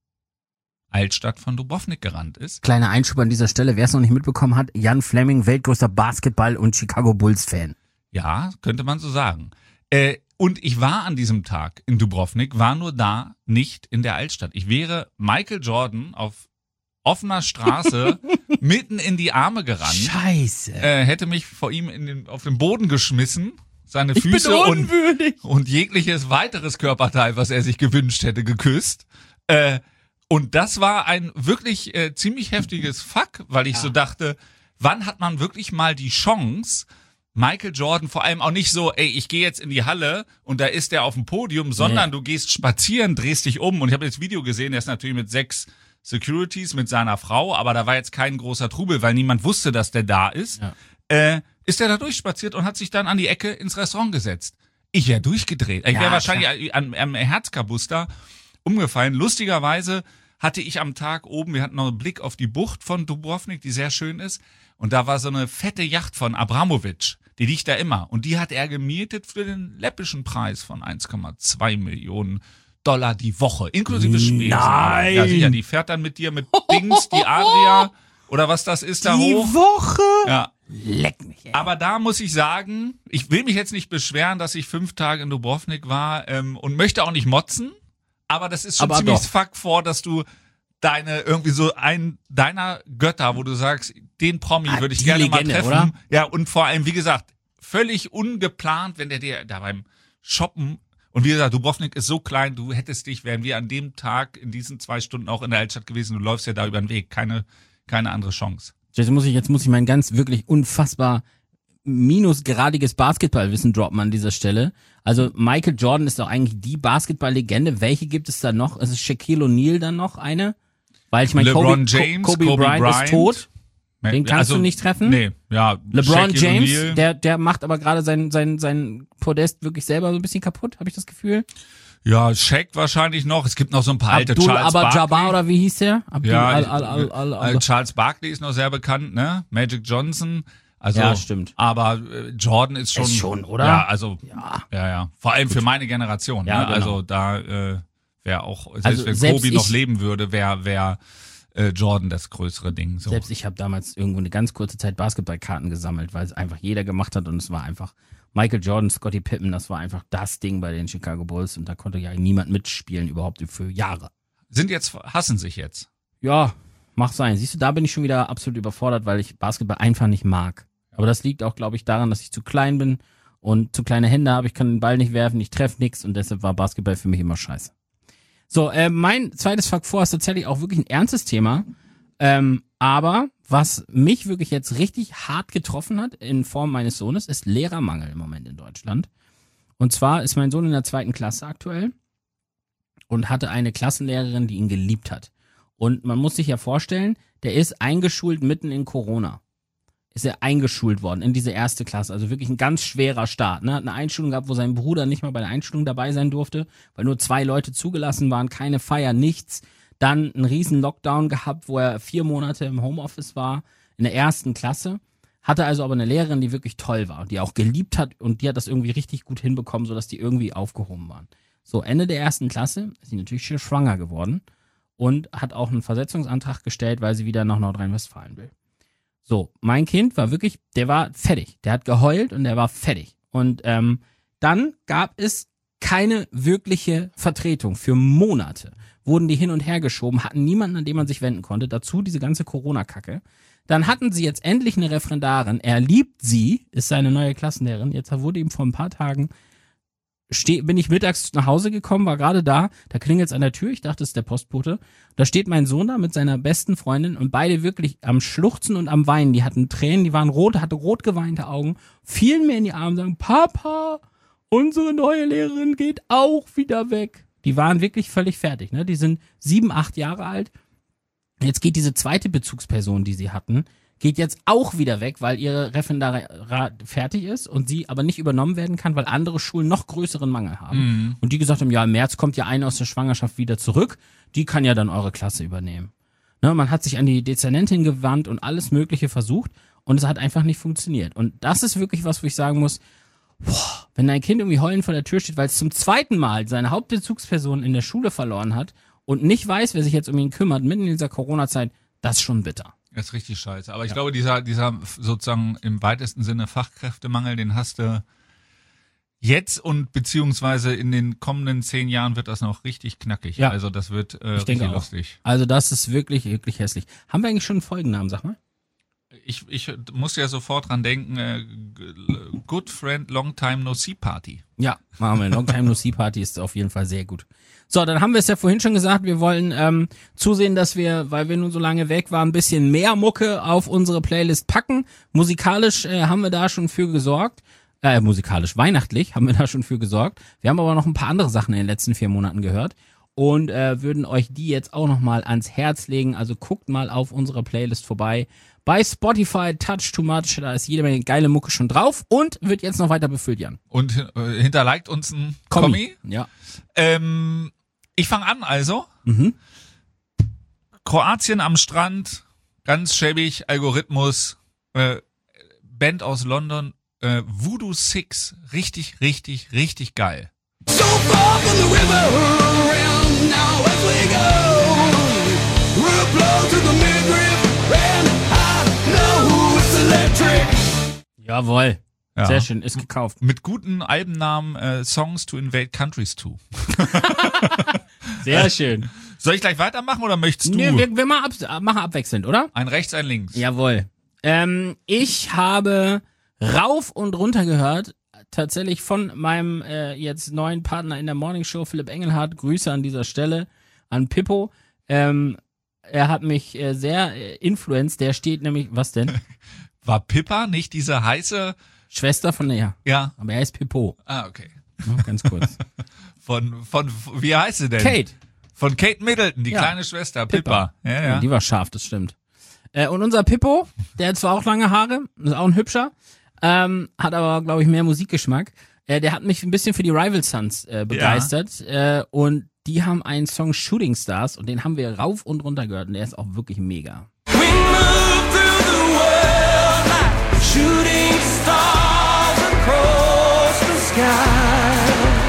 Altstadt von Dubrovnik gerannt ist. Kleiner Einschub an dieser Stelle, wer es noch nicht mitbekommen hat, Jan Fleming, weltgrößter Basketball- und Chicago Bulls-Fan. Ja, könnte man so sagen. Äh, und ich war an diesem Tag in Dubrovnik, war nur da, nicht in der Altstadt. Ich wäre Michael Jordan auf offener Straße mitten in die Arme gerannt. Scheiße. Äh, hätte mich vor ihm in den, auf den Boden geschmissen, seine Ich bin Füße und, unwürdig. und jegliches weiteres Körperteil, was er sich gewünscht hätte, geküsst. Äh, und das war ein wirklich äh, ziemlich heftiges Fuck, weil ich Ja. so dachte, wann hat man wirklich mal die Chance, Michael Jordan vor allem auch nicht so, ey, ich gehe jetzt in die Halle und da ist er auf dem Podium, sondern du gehst spazieren, drehst dich um und ich habe das Video gesehen, der ist natürlich mit sechs Securities, mit seiner Frau, aber da war jetzt kein großer Trubel, weil niemand wusste, dass der da ist. Ja. Äh, ist er da durchspaziert und hat sich dann an die Ecke ins Restaurant gesetzt. Ich wäre durchgedreht. Ich wäre Ja, wahrscheinlich am, am Herzkabuster umgefallen. Lustigerweise hatte ich am Tag oben, wir hatten noch einen Blick auf die Bucht von Dubrovnik, die sehr schön ist. Und da war so eine fette Yacht von Abramovic. Die liegt da immer. Und die hat er gemietet für den läppischen Preis von eins Komma zwei Millionen Dollar die Woche. Inklusive Spesen. Nein! Ja, sicher. Die fährt dann mit dir mit Dings, die Adria oder was das ist, da Die hoch. Woche? Ja. Leck mich, ey. Aber da muss ich sagen, ich will mich jetzt nicht beschweren, dass ich fünf Tage in Dubrovnik war ähm, und möchte auch nicht motzen, aber das ist schon Aber ziemlich doch. fuck vor, dass du deine, irgendwie so ein deiner Götter, wo du sagst, den Promi Ah, würde ich die gerne Legende, mal treffen. oder? Ja, und vor allem, wie gesagt, völlig ungeplant, wenn der dir da beim Shoppen, und wie gesagt, Dubrovnik ist so klein, du hättest dich, wären wir an dem Tag in diesen zwei Stunden auch in der Altstadt gewesen, du läufst ja da über den Weg, keine, keine andere Chance. Jetzt muss ich, jetzt muss ich mein ganz wirklich unfassbar minusgeradiges Basketballwissen droppen an dieser Stelle. Also Michael Jordan ist doch eigentlich die Basketball-Legende. Welche gibt es da noch? Ist es Shaquille O'Neal dann noch eine? Weil ich meine, LeBron Kobe, James, Kobe, Kobe Bryant, Bryant. ist tot. Den kannst du nicht treffen? Nee, ja. LeBron Shaquille James, O'Neal. der, der macht aber gerade sein, sein, sein Podest wirklich selber so ein bisschen kaputt, habe ich das Gefühl. Ja, Shaq wahrscheinlich noch. Es gibt noch so ein paar alte Abdul Charles aber Barkley. Jabbar oder wie hieß der? Abdul Ja, al, al, al, al, al, äh, Charles Barkley ist noch sehr bekannt, ne? Magic Johnson. Also, Ja, stimmt. Aber äh, Jordan ist schon. Ist schon, oder? Ja, also, Ja. ja, ja. Vor allem für meine Generation. Ja, ne? genau. Also da äh, wäre auch, selbst Also wenn selbst Kobe noch ich- leben würde, wäre wär, äh, Jordan das größere Ding. So. Selbst ich habe damals irgendwo eine ganz kurze Zeit Basketballkarten gesammelt, weil es einfach jeder gemacht hat und es war einfach Michael Jordan, Scottie Pippen, das war einfach das Ding bei den Chicago Bulls und da konnte ja niemand mitspielen überhaupt für Jahre. Sind jetzt, hassen sich jetzt. Ja, mag sein. Siehst du, da bin ich schon wieder absolut überfordert, weil ich Basketball einfach nicht mag. Aber das liegt auch, glaube ich, daran, dass ich zu klein bin und zu kleine Hände habe. Ich kann den Ball nicht werfen, ich treffe nichts und deshalb war Basketball für mich immer scheiße. So, äh, mein zweites Fakt vor ist tatsächlich auch wirklich ein ernstes Thema. Ähm, aber was mich wirklich jetzt richtig hart getroffen hat in Form meines Sohnes, ist Lehrermangel im Moment in Deutschland. Und zwar ist mein Sohn in der zweiten Klasse aktuell und hatte eine Klassenlehrerin, die ihn geliebt hat. Und man muss sich ja vorstellen, der ist eingeschult mitten in Corona. Ist er eingeschult worden in diese erste Klasse. Also wirklich ein ganz schwerer Start. Ne? Hat eine Einschulung gehabt, wo sein Bruder nicht mal bei der Einschulung dabei sein durfte, weil nur zwei Leute zugelassen waren, keine Feier, nichts. Dann einen riesen Lockdown gehabt, wo er vier Monate im Homeoffice war, in der ersten Klasse. Hatte also aber eine Lehrerin, die wirklich toll war und die auch geliebt hat und die hat das irgendwie richtig gut hinbekommen, sodass die irgendwie aufgehoben waren. So, Ende der ersten Klasse ist sie natürlich schon schwanger geworden und hat auch einen Versetzungsantrag gestellt, weil sie wieder nach Nordrhein-Westfalen will. So, mein Kind war wirklich, der war fertig. Der hat geheult und der war fertig. Und ähm, dann gab es keine wirkliche Vertretung. Für Monate wurden die hin und her geschoben, hatten niemanden, an den man sich wenden konnte. Dazu diese ganze Corona-Kacke. Dann hatten sie jetzt endlich eine Referendarin. Er liebt sie, ist seine neue Klassenlehrerin. Jetzt wurde ihm vor ein paar Tagen, steh, bin ich mittags nach Hause gekommen, war gerade da, da klingelt's an der Tür, ich dachte, es ist der Postbote. Da steht mein Sohn da mit seiner besten Freundin und beide wirklich am Schluchzen und am Weinen. Die hatten Tränen, die waren rot, hatte rot geweinte Augen, fielen mir in die Arme und sagen, Papa, unsere neue Lehrerin geht auch wieder weg. Die waren wirklich völlig fertig, ne? Die sind sieben, acht Jahre alt. Jetzt geht diese zweite Bezugsperson, die sie hatten, geht jetzt auch wieder weg, weil ihre Referendarat fertig ist und sie aber nicht übernommen werden kann, weil andere Schulen noch größeren Mangel haben. Mhm. Und die gesagt haben, ja, im März kommt ja eine aus der Schwangerschaft wieder zurück, die kann ja dann eure Klasse übernehmen. Ne, man hat sich an die Dezernentin gewandt und alles Mögliche versucht und es hat einfach nicht funktioniert. Und das ist wirklich was, wo ich sagen muss, boah, wenn dein Kind irgendwie heulend vor der Tür steht, weil es zum zweiten Mal seine Hauptbezugsperson in der Schule verloren hat und nicht weiß, wer sich jetzt um ihn kümmert, mitten in dieser Corona-Zeit, das ist schon bitter. Das ist richtig scheiße. Aber ich Ja. glaube, dieser, dieser sozusagen im weitesten Sinne Fachkräftemangel, den hast du jetzt und beziehungsweise in den kommenden zehn Jahren wird das noch richtig knackig. Ja. Also das wird äh, Ich denke richtig auch. lustig. Also das ist wirklich, wirklich hässlich. Haben wir eigentlich schon einen Folgennamen, sag mal? Ich, ich muss ja sofort dran denken, äh, Good Friend Long Time No See Party. Ja, machen wir. Long Time No See Party ist auf jeden Fall sehr gut. So, dann haben wir es ja vorhin schon gesagt, wir wollen ähm, zusehen, dass wir, weil wir nun so lange weg waren, ein bisschen mehr Mucke auf unsere Playlist packen. Musikalisch äh, haben wir da schon für gesorgt. Äh, musikalisch, weihnachtlich haben wir da schon für gesorgt. Wir haben aber noch ein paar andere Sachen in den letzten vier Monaten gehört und äh, würden euch die jetzt auch nochmal ans Herz legen. Also guckt mal auf unserer Playlist vorbei. Bei Spotify, Touch Too Much, da ist jede Menge geile Mucke schon drauf und wird jetzt noch weiter befüllt, Jan. Und äh, hinterliked uns ein Kommi. Ja. Ähm, ich fange an also. Mhm. Kroatien am Strand, ganz schäbig, Algorithmus, äh, Band aus London, äh, Voodoo Six, richtig, richtig, richtig geil. So far from the river, around now as we go. We'll blow to the midriff, and I know it's electric. Jawohl. Ja. Sehr schön, ist gekauft. Mit guten Albennamen äh, Songs to Invade Countries to. Sehr schön. Soll ich gleich weitermachen oder möchtest du? Nee, wir, wir machen, ab, machen abwechselnd, oder? Ein rechts, ein links. Jawohl. Ähm, ich habe rauf und runter gehört, tatsächlich von meinem äh, jetzt neuen Partner in der Morning Show, Philipp Engelhardt. Grüße an dieser Stelle an Pippo. Ähm, er hat mich äh, sehr äh, influenced. Der steht nämlich, was denn? War Pippa nicht diese heiße? Schwester von der, Ja. aber er ist Pippo. Ah, okay. Ja, ganz kurz. Von, von, wie heißt sie denn? Kate. Von Kate Middleton, die Ja. kleine Schwester, Pippa. Ja, Ja, ja. die war scharf, das stimmt. Äh, und unser Pippo, der hat zwar auch lange Haare, ist auch ein hübscher, ähm, hat aber, glaube ich, mehr Musikgeschmack. Äh, der hat mich ein bisschen für die Rival Sons äh, begeistert. Äh, und die haben einen Song Shooting Stars und den haben wir rauf und runter gehört und der ist auch wirklich mega. We move through the world like shooting stars across the sky.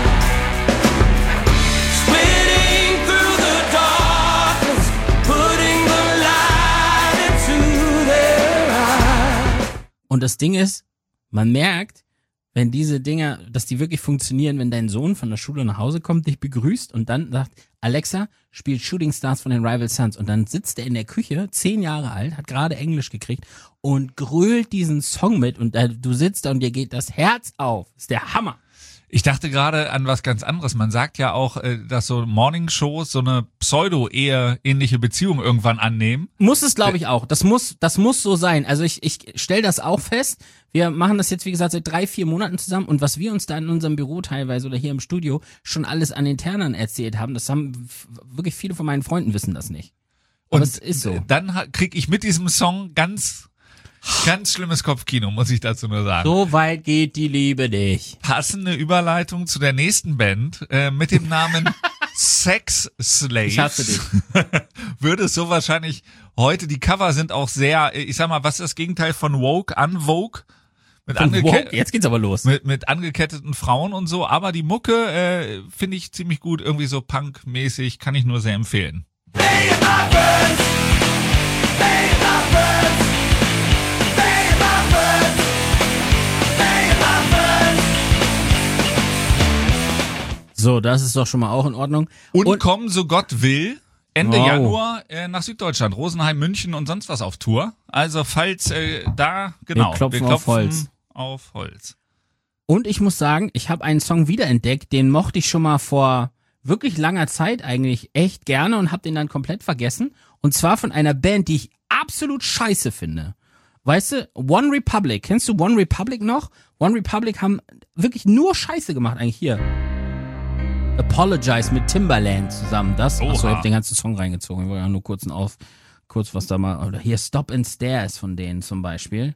Splitting through the darkness, putting the light into their eyes. Und das Ding ist, man merkt, wenn diese Dinger, dass die wirklich funktionieren, wenn dein Sohn von der Schule nach Hause kommt, dich begrüßt und dann sagt, Alexa, spielt Shooting Stars von den Rival Sons. Und dann sitzt er in der Küche, zehn Jahre alt, hat gerade Englisch gekriegt und grölt diesen Song mit und äh, du sitzt da und dir geht das Herz auf. Das ist der Hammer. Ich dachte gerade an was ganz anderes. Man sagt ja auch, äh, dass so Morningshows so eine Pseudo-Ehe-ähnliche Beziehung irgendwann annehmen. Muss es, glaube ich, auch. Das muss, das muss so sein. Also ich, ich stelle das auch fest. Wir machen das jetzt, wie gesagt, seit drei, vier Monaten zusammen. Und was wir uns da in unserem Büro teilweise oder hier im Studio schon alles an Internern erzählt haben, das haben f- wirklich viele von meinen Freunden wissen das nicht. Aber es ist so. Dann ha- krieg ich mit diesem Song ganz, ganz schlimmes Kopfkino, muss ich dazu nur sagen. So weit geht die Liebe nicht. Passende Überleitung zu der nächsten Band äh, mit dem Namen Sex Slave. Ich hasse dich. Würde es so wahrscheinlich heute, die Cover sind auch sehr, ich sag mal, was ist das Gegenteil von Woke, Unwoke? Mit, Von angeke- Woke? Jetzt geht's aber los. mit, mit angeketteten Frauen und so, aber die Mucke äh, finde ich ziemlich gut, irgendwie so Punk-mäßig, kann ich nur sehr empfehlen. So, das ist doch schon mal auch in Ordnung. Und, kommen, so Gott will, Ende Wow. Januar äh, nach Süddeutschland, Rosenheim, München und sonst was auf Tour. Also falls äh, da, genau, klopfen auf Holz. auf Holz. Und ich muss sagen, ich habe einen Song wiederentdeckt, den mochte ich schon mal vor wirklich langer Zeit eigentlich echt gerne und habe den dann komplett vergessen. Und zwar von einer Band, die ich absolut scheiße finde. Weißt du, One Republic, kennst du One Republic noch? One Republic haben wirklich nur Scheiße gemacht eigentlich hier. Apologize mit Timbaland zusammen. Das, achso, ich Oha. hab den ganzen Song reingezogen. Ich wollte ja nur kurz auf, kurz was da mal, oder hier Stop and Stare ist von denen zum Beispiel.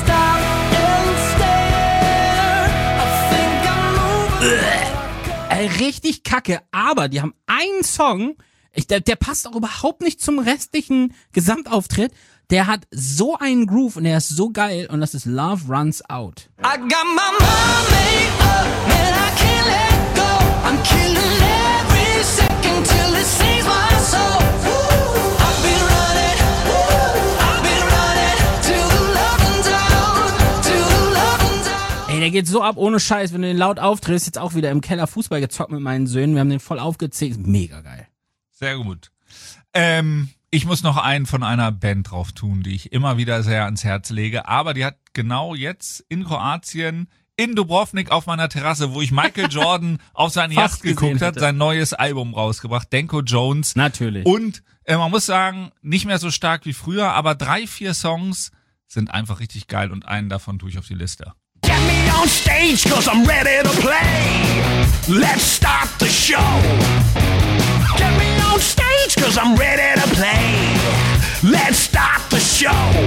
Äh, richtig kacke, aber die haben einen Song, ich, der, der passt auch überhaupt nicht zum restlichen Gesamtauftritt. Der hat so einen Groove und der ist so geil und das ist Love Runs Out. I got my mind made up and I can't let go. I'm killing every second till it saves my soul. I've been running, I've been running to the love and down, to the love and down. Ey, der geht so ab ohne Scheiß, wenn du den laut aufdrehst, jetzt auch wieder im Keller Fußball gezockt mit meinen Söhnen. Wir haben den voll aufgezählt. Mega geil. Sehr gut. Ähm, ich muss noch einen von einer Band drauf tun, die ich immer wieder sehr ans Herz lege, aber die hat genau jetzt in Kroatien, in Dubrovnik auf meiner Terrasse, wo ich Michael Jordan auf seine Fast Yacht geguckt gesehen hat, hätte. sein neues Album rausgebracht, Denko Jones. Natürlich. Und äh, man muss sagen, nicht mehr so stark wie früher, aber drei, vier Songs sind einfach richtig geil und einen davon tue ich auf die Liste. Get me on stage cause I'm ready to play. Let's start the show. Get me on stage cause I'm ready to play. Let's start the show.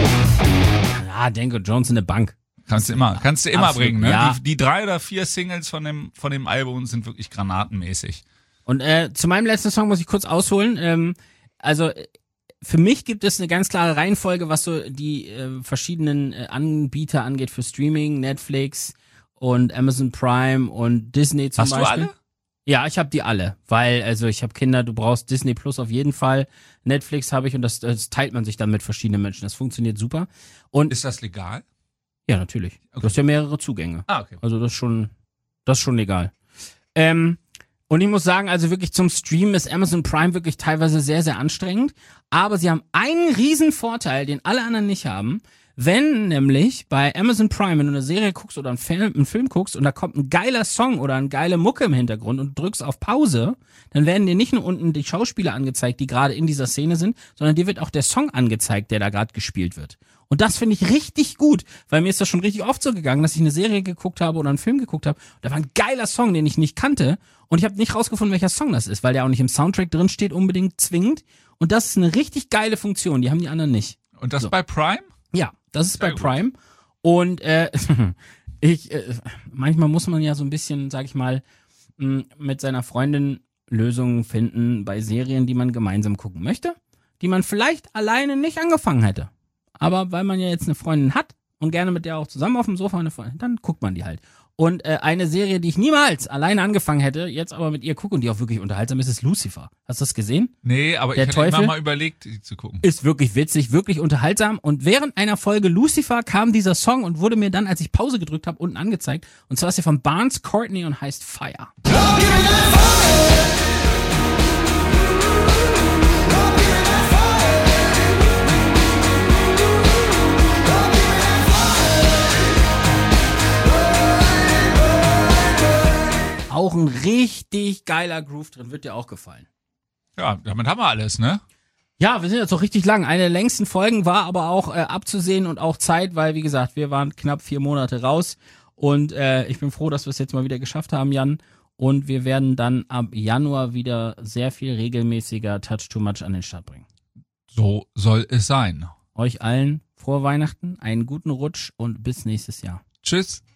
Ja, Denko Jones in der Bank. Kannst du immer, kannst du immer Absolut, bringen, ne? ja. Die, die drei oder vier Singles von dem, von dem Album sind wirklich granatenmäßig. Und äh, zu meinem letzten Song muss ich kurz ausholen. Ähm, also äh, für mich gibt es eine ganz klare Reihenfolge, was so die äh, verschiedenen äh, Anbieter angeht für Streaming, Netflix und Amazon Prime und Disney zum Hast du Beispiel. alle? Ja, ich habe die alle, weil also ich habe Kinder, du brauchst Disney Plus auf jeden Fall, Netflix habe ich und das, das teilt man sich dann mit verschiedenen Menschen. Das funktioniert super. Und Ist das legal? ja, natürlich. Du hast ja mehrere Zugänge. Ah, okay. Also das ist schon, das ist schon legal. Ähm, und ich muss sagen, also wirklich zum Streamen ist Amazon Prime wirklich teilweise sehr, sehr anstrengend. Aber sie haben einen riesen Vorteil, den alle anderen nicht haben. Wenn nämlich bei Amazon Prime, wenn du eine Serie guckst oder einen Film, einen Film guckst und da kommt ein geiler Song oder eine geile Mucke im Hintergrund und du drückst auf Pause, dann werden dir nicht nur unten die Schauspieler angezeigt, die gerade in dieser Szene sind, sondern dir wird auch der Song angezeigt, der da gerade gespielt wird. Und das finde ich richtig gut, weil mir ist das schon richtig oft so gegangen, dass ich eine Serie geguckt habe oder einen Film geguckt habe. Da war ein geiler Song, den ich nicht kannte und ich habe nicht rausgefunden, welcher Song das ist, weil der auch nicht im Soundtrack drin steht, unbedingt zwingend. Und das ist eine richtig geile Funktion, die haben die anderen nicht. Und das So. bei Prime? Ja, das ist bei Sehr gut. Prime. Und äh, ich, äh, manchmal muss man ja so ein bisschen, sag ich mal, mh, mit seiner Freundin Lösungen finden bei Serien, die man gemeinsam gucken möchte, die man vielleicht alleine nicht angefangen hätte. Aber weil man ja jetzt eine Freundin hat und gerne mit der auch zusammen auf dem Sofa, eine Freundin, dann guckt man die halt. Und äh, eine Serie, die ich niemals alleine angefangen hätte, jetzt aber mit ihr gucke und die auch wirklich unterhaltsam ist, ist Lucifer. Hast du das gesehen? Nee, aber Der ich hatte Teufel? immer mal überlegt, die zu gucken. Ist wirklich witzig, wirklich unterhaltsam. Und während einer Folge Lucifer kam dieser Song und wurde mir dann, als ich Pause gedrückt habe, unten angezeigt. Und zwar ist er von Barnes Courtney und heißt Fire. Auch ein richtig geiler Groove drin, wird dir auch gefallen. Ja, damit haben wir alles, ne? Ja, wir sind jetzt auch richtig lang. Eine der längsten Folgen war aber auch äh, abzusehen und auch Zeit, weil, wie gesagt, wir waren knapp vier Monate raus. Und äh, ich bin froh, dass wir es jetzt mal wieder geschafft haben, Jan. Und wir werden dann ab Januar wieder sehr viel regelmäßiger Touch Too Much an den Start bringen. So soll es sein. Euch allen frohe Weihnachten, einen guten Rutsch und bis nächstes Jahr. Tschüss.